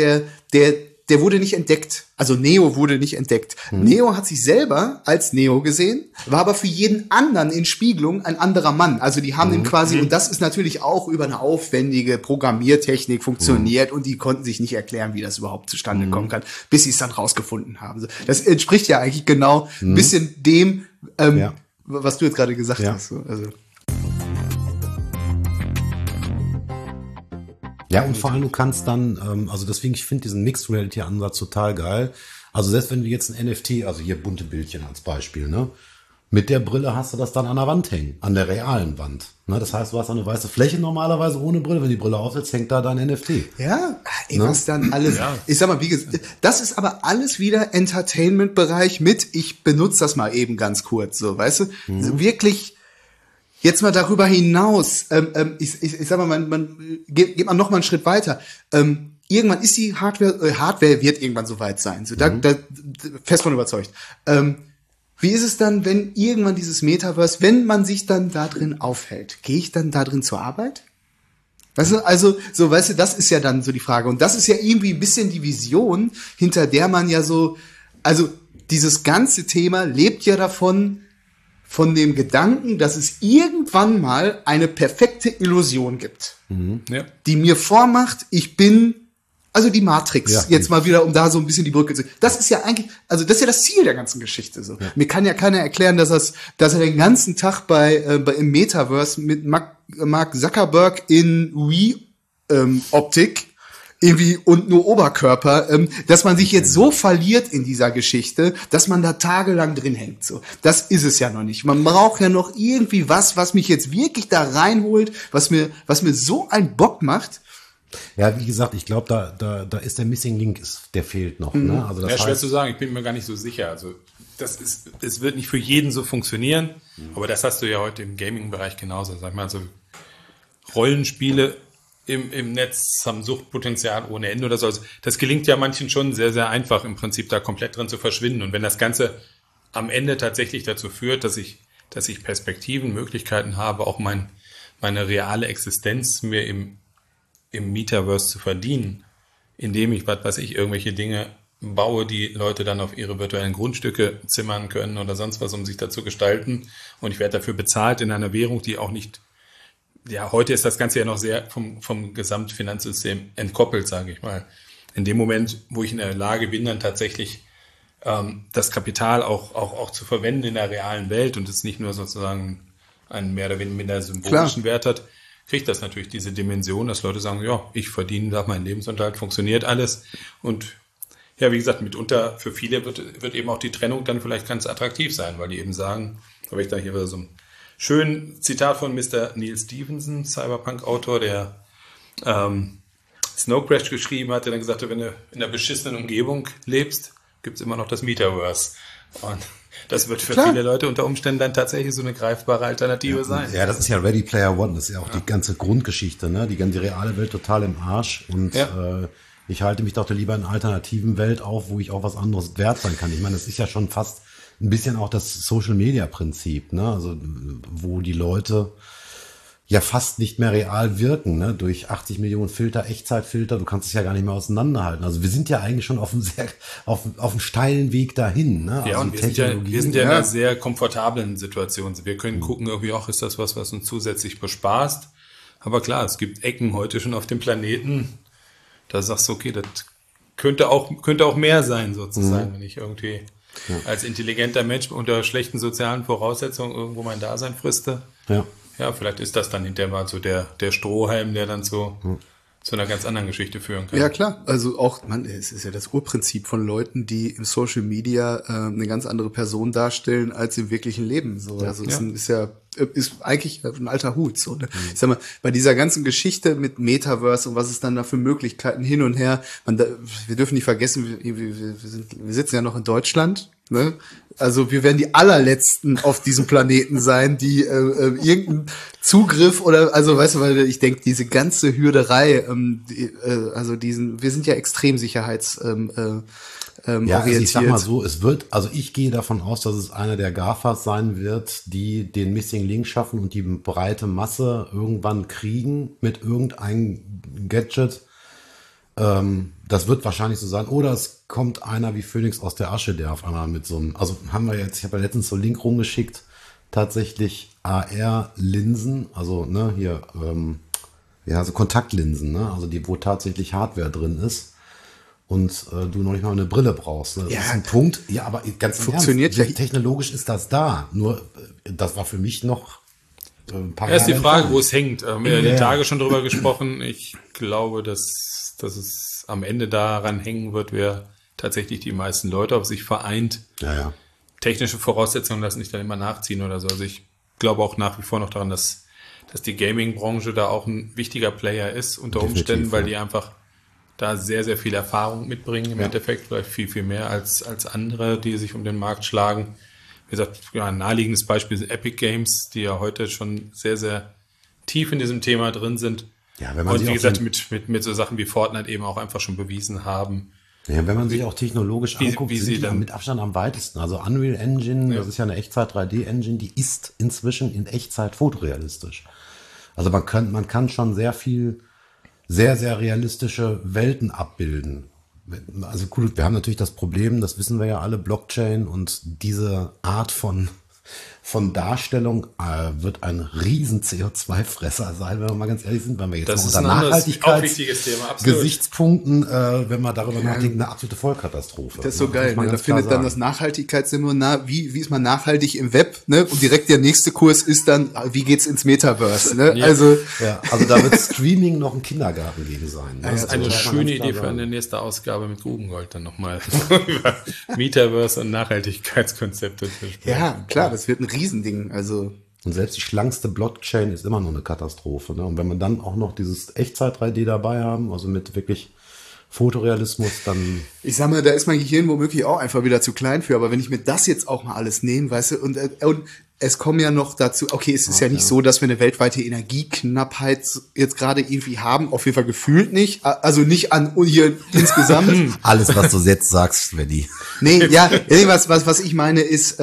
B: der wurde nicht entdeckt. Also Neo wurde nicht entdeckt. Neo hat sich selber als Neo gesehen, war aber für jeden anderen in Spiegelung ein anderer Mann. Also die haben ihn quasi, und das ist natürlich auch über eine aufwendige Programmiertechnik funktioniert und die konnten sich nicht erklären, wie das überhaupt zustande kommen kann, bis sie es dann rausgefunden haben. Das entspricht ja eigentlich genau ein bisschen dem, was du jetzt gerade gesagt hast. Also.
C: Ja, und vor allem du kannst dann, also deswegen, ich finde diesen Mixed-Reality-Ansatz total geil. Also selbst wenn du jetzt ein NFT, also hier bunte Bildchen als Beispiel, ne? Mit der Brille hast du das dann an der Wand hängen, an der realen Wand. Ne? Das heißt, du hast eine weiße Fläche normalerweise ohne Brille. Wenn die Brille aufsetzt, hängt da dein NFT.
B: Ja, was dann alles. Ja. Ich sag mal, wie gesagt, das ist aber alles wieder Entertainment-Bereich mit, ich benutze das mal eben ganz kurz, so, weißt du? Also wirklich. Jetzt mal darüber hinaus, ich sag mal, man geht man noch mal einen Schritt weiter. Irgendwann ist die Hardware wird irgendwann soweit sein. So, da fest von überzeugt. Wie ist es dann, wenn irgendwann dieses Metaverse, wenn man sich dann da drin aufhält, gehe ich dann da drin zur Arbeit? Weißt du, also, so, weißt du, das ist ja dann so die Frage. Und das ist ja irgendwie ein bisschen die Vision, hinter der man ja so, also, dieses ganze Thema lebt ja davon, von dem Gedanken, dass es irgendwann mal eine perfekte Illusion gibt, die mir vormacht, ich bin, also die Matrix, jetzt mal wieder, um da so ein bisschen die Brücke zu, das ist ja eigentlich, also das ist ja das Ziel der ganzen Geschichte, so. Mir kann ja keiner erklären, dass er den ganzen Tag im Metaverse mit Mark Zuckerberg in Optik irgendwie und nur Oberkörper, dass man sich jetzt so verliert in dieser Geschichte, dass man da tagelang drin hängt. So, das ist es ja noch nicht. Man braucht ja noch irgendwie was mich jetzt wirklich da reinholt, was mir so einen Bock macht.
C: Ja, wie gesagt, ich glaube, da ist der Missing Link, der fehlt noch. Ne? Also das
A: ja, schwer zu sagen. Ich bin mir gar nicht so sicher. Also es wird nicht für jeden so funktionieren, aber das hast du ja heute im Gaming-Bereich genauso. Sag mal so. Rollenspiele im Netz haben Suchtpotenzial ohne Ende oder so. Also das gelingt ja manchen schon sehr, sehr einfach, im Prinzip da komplett drin zu verschwinden. Und wenn das Ganze am Ende tatsächlich dazu führt, dass ich Perspektiven, Möglichkeiten habe, auch meine reale Existenz mir im Metaverse zu verdienen, indem ich, was weiß ich, irgendwelche Dinge baue, die Leute dann auf ihre virtuellen Grundstücke zimmern können oder sonst was, um sich da zu gestalten. Und ich werde dafür bezahlt in einer Währung, die auch nicht, ja, heute ist das Ganze ja noch sehr vom Gesamtfinanzsystem entkoppelt, sage ich mal. In dem Moment, wo ich in der Lage bin, dann tatsächlich das Kapital auch zu verwenden in der realen Welt und es nicht nur sozusagen einen mehr oder weniger symbolischen Wert hat, kriegt das natürlich diese Dimension, dass Leute sagen, ja, ich verdiene da meinen Lebensunterhalt, funktioniert alles. Und ja, wie gesagt, mitunter für viele wird eben auch die Trennung dann vielleicht ganz attraktiv sein, weil die eben sagen, habe ich da hier wieder so ein schönes Zitat von Mr. Neil Stephenson, Cyberpunk-Autor, der Snow Crash geschrieben hat, der dann gesagt hat, wenn du in einer beschissenen Umgebung lebst, gibt es immer noch das Metaverse. Und das wird für viele Leute unter Umständen dann tatsächlich so eine greifbare Alternative sein.
C: Ja, das ist ja Ready Player One, das ist ja auch die ganze Grundgeschichte, ne? Die reale Welt total im Arsch und ich halte mich doch lieber in einer alternativen Welt auf, wo ich auch was anderes wert sein kann. Ich meine, das ist ja schon fast ein bisschen auch das Social-Media-Prinzip, ne? Also wo die Leute ja fast nicht mehr real wirken, ne? Durch 80 Millionen Filter, Echtzeitfilter, du kannst es ja gar nicht mehr auseinanderhalten. Also wir sind ja eigentlich schon auf einem steilen Weg dahin, ne?
A: Ja,
C: also
A: und wir sind ja in einer sehr komfortablen Situation. Wir können gucken, irgendwie auch ist das was uns zusätzlich bespaßt. Aber klar, es gibt Ecken heute schon auf dem Planeten, da sagst du, okay, das könnte auch mehr sein sozusagen, wenn ich irgendwie als intelligenter Mensch unter schlechten sozialen Voraussetzungen irgendwo mein Dasein friste. Ja, vielleicht ist das dann hinterher mal so der Strohhalm, der dann zu einer ganz anderen Geschichte führen kann.
B: Ja, klar. Also auch, es ist ja das Urprinzip von Leuten, die im Social Media eine ganz andere Person darstellen als im wirklichen Leben. So, also ist eigentlich ein alter Hut. So, ne? Ich sag mal, bei dieser ganzen Geschichte mit Metaverse und was es dann da für Möglichkeiten hin und her, wir dürfen nicht vergessen, wir sitzen ja noch in Deutschland. Ne? Also wir werden die allerletzten auf diesem Planeten sein, die irgendeinen Zugriff oder, also weißt du, weil ich denke, diese ganze Hürderei, wir sind ja extrem sicherheitsorientiert.
C: Also ich sag mal so, ich gehe davon aus, dass es einer der GAFAs sein wird, die den Missing Link schaffen und die breite Masse irgendwann kriegen mit irgendeinem Gadget. Das wird wahrscheinlich so sein. Oder es kommt einer wie Phönix aus der Asche, der auf einmal mit so einem, also ich habe ja letztens so einen Link rumgeschickt, tatsächlich AR-Linsen, also ne, hier, so Kontaktlinsen, ne, also wo tatsächlich Hardware drin ist und du noch nicht mal eine Brille brauchst. Ne? Das ist ein Punkt, ja, aber ganz
B: funktioniert
C: ernst, technologisch ist das da, nur das war für mich noch ein paar
A: Jahre. Erst die Frage, wo es hängt. Wir haben ja die Tage schon drüber gesprochen. Ich glaube, dass es am Ende daran hängen wird, wer tatsächlich die meisten Leute auf sich vereint. Technische Voraussetzungen lassen sich dann immer nachziehen oder so. Also ich glaube auch nach wie vor noch daran, dass die Gaming-Branche da auch ein wichtiger Player ist unter Umständen, weil die einfach da sehr, sehr viel Erfahrung mitbringen im Endeffekt, vielleicht viel, viel mehr als andere, die sich um den Markt schlagen. Wie gesagt, ein naheliegendes Beispiel sind Epic Games, die ja heute schon sehr, sehr tief in diesem Thema drin sind.
C: Ja, wenn man
A: und wie gesagt, mit so Sachen wie Fortnite eben auch einfach schon bewiesen haben.
C: Ja, wenn man sich auch technologisch anguckt,
A: sind die
C: dann mit Abstand am weitesten. Also Unreal Engine, das ist ja eine Echtzeit-3D-Engine, die ist inzwischen in Echtzeit fotorealistisch. Also man kann schon sehr viel, sehr, sehr realistische Welten abbilden. Also gut, wir haben natürlich das Problem, das wissen wir ja alle, Blockchain und diese Art von Darstellung wird ein riesen CO2-Fresser sein, wenn wir mal ganz ehrlich sind, wenn wir jetzt
A: das
C: unter Nachhaltigkeitsgesichtspunkten, wenn wir darüber nachdenken, eine absolute Vollkatastrophe.
B: Das ist so geil, ne? Da findet dann das Nachhaltigkeitsseminar, wie ist man nachhaltig im Web, ne? Und direkt der nächste Kurs ist dann, wie geht's ins Metaverse, ne?
C: Ja. Also da wird Streaming noch ein Kindergarten gegen sein. Ne?
A: Das ist eine schöne Idee für eine nächste Ausgabe mit Grubengold dann nochmal über Metaverse und Nachhaltigkeitskonzepte zu sprechen.
B: Ja, klar, das wird ein Riesending, also.
C: Und selbst die schlankste Blockchain ist immer noch eine Katastrophe, ne? Und wenn wir dann auch noch dieses Echtzeit-3D dabei haben, also mit wirklich Fotorealismus, dann.
B: Ich sag mal, da ist mein Gehirn womöglich auch einfach wieder zu klein für, aber wenn ich mir das jetzt auch mal alles nehme, weißt du, und es kommen ja noch dazu, okay, es ist ja nicht so, dass wir eine weltweite Energieknappheit jetzt gerade irgendwie haben, auf jeden Fall gefühlt nicht, also nicht an hier insgesamt.
C: Alles, was du jetzt sagst, Svenny.
B: Nee, ja, was ich meine ist,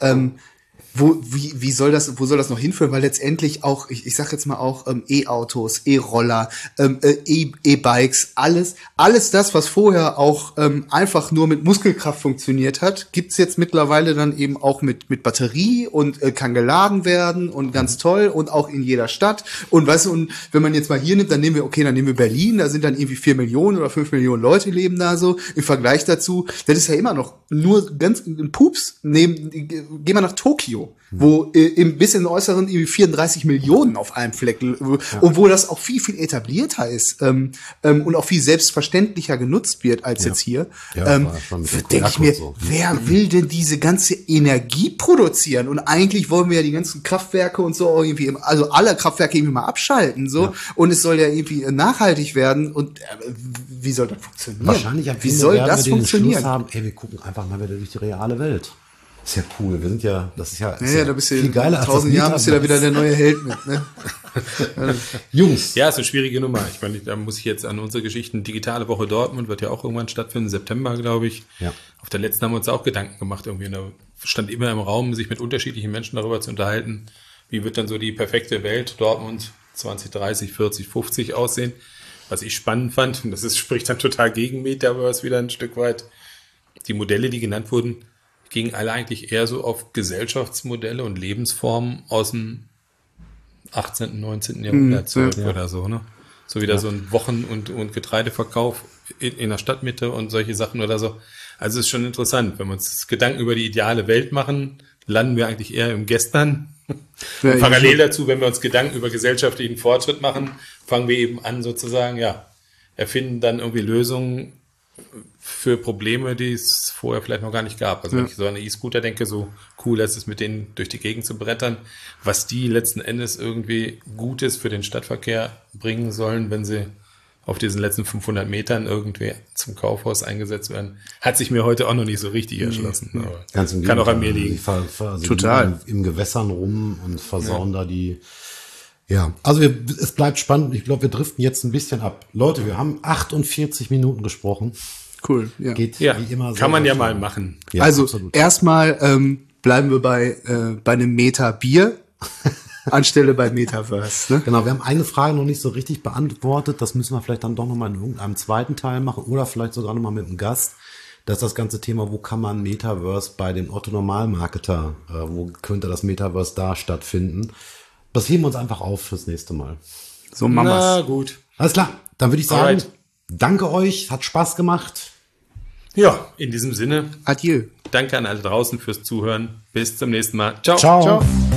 B: wo soll das noch hinführen? Weil letztendlich auch, ich sag jetzt mal auch E-Autos, E-Roller, E-Bikes, alles das, was vorher auch einfach nur mit Muskelkraft funktioniert hat, gibt's jetzt mittlerweile dann eben auch mit Batterie und kann geladen werden und ganz toll und auch in jeder Stadt. Und weißt du, und wenn man jetzt mal hier nimmt, dann nehmen wir Berlin, da sind dann irgendwie 4 Millionen oder 5 Millionen Leute leben da so. Im Vergleich dazu, das ist ja immer noch nur ganz ein Pups. Geh mal nach Tokio, wo bis in den Äußeren irgendwie 34 Millionen auf einem Fleck, und wo das auch viel, viel etablierter ist und auch viel selbstverständlicher genutzt wird als jetzt hier.
C: Ja,
B: denke ich mir, wer will denn diese ganze Energie produzieren? Und eigentlich wollen wir ja die ganzen Kraftwerke und so irgendwie, also alle Kraftwerke irgendwie mal abschalten, so. Ja. Und es soll ja irgendwie nachhaltig werden. Und wie soll das funktionieren?
C: Wahrscheinlich am Ende werden wir den Schluss haben, wir gucken einfach mal wieder durch die reale Welt. Ist ja cool. Wir sind ja, das ist ja,
B: da bist du
C: viel geiler als
B: 1000 Jahren bist du da wieder der neue Held mit, ne?
A: Jungs. Ja, ist eine schwierige Nummer. Ich meine, da muss ich jetzt an unsere Geschichten, digitale Woche Dortmund wird ja auch irgendwann stattfinden, September, glaube ich. Ja. Auf der letzten haben wir uns auch Gedanken gemacht, irgendwie. Da stand immer im Raum, sich mit unterschiedlichen Menschen darüber zu unterhalten, wie wird dann so die perfekte Welt Dortmund 2030, 40, 50 aussehen. Was ich spannend fand, und das spricht dann total gegen Metaverse wieder ein Stück weit, die Modelle, die genannt wurden, gingen alle eigentlich eher so auf Gesellschaftsmodelle und Lebensformen aus dem 18., 19. Jahrhundert zurück oder so, ne? So wieder so ein Wochen- und Getreideverkauf in der Stadtmitte und solche Sachen oder so. Also es ist schon interessant, wenn wir uns Gedanken über die ideale Welt machen, landen wir eigentlich eher im Gestern. Ja, parallel dazu, wenn wir uns Gedanken über gesellschaftlichen Fortschritt machen, fangen wir eben an sozusagen, erfinden dann irgendwie Lösungen für Probleme, die es vorher vielleicht noch gar nicht gab. Also wenn ich so an E-Scooter denke, so cool ist es, mit denen durch die Gegend zu brettern, was die letzten Endes irgendwie Gutes für den Stadtverkehr bringen sollen, wenn sie auf diesen letzten 500 Metern irgendwie zum Kaufhaus eingesetzt werden, hat sich mir heute auch noch nicht so richtig erschlossen. Aber
C: ganz im
A: kann auch an mir liegen.
B: Total.
C: Im Gewässern rum und versauen da die. Ja, also es bleibt spannend. Ich glaube, wir driften jetzt ein bisschen ab. Leute, wir haben 48 Minuten gesprochen.
B: Cool. Ja.
C: Geht wie immer.
A: Kann man ja mal machen.
B: Ja, also erstmal bleiben wir bei einem Meter Bier anstelle bei Metaverse. Ne?
C: Genau, wir haben eine Frage noch nicht so richtig beantwortet. Das müssen wir vielleicht dann doch nochmal in irgendeinem zweiten Teil machen oder vielleicht sogar nochmal mit einem Gast. Das ist das ganze Thema, wo kann man Metaverse bei dem Otto-Normalmarketer, wo könnte das Metaverse da stattfinden? Das heben wir uns einfach auf fürs nächste Mal.
B: So machen wir's.
A: Na gut.
C: Alles klar, dann würde ich sagen, danke euch, hat Spaß gemacht.
A: Ja, in diesem Sinne.
B: Adieu.
A: Danke an alle draußen fürs Zuhören. Bis zum nächsten Mal. Ciao.
C: Ciao.
B: Ciao.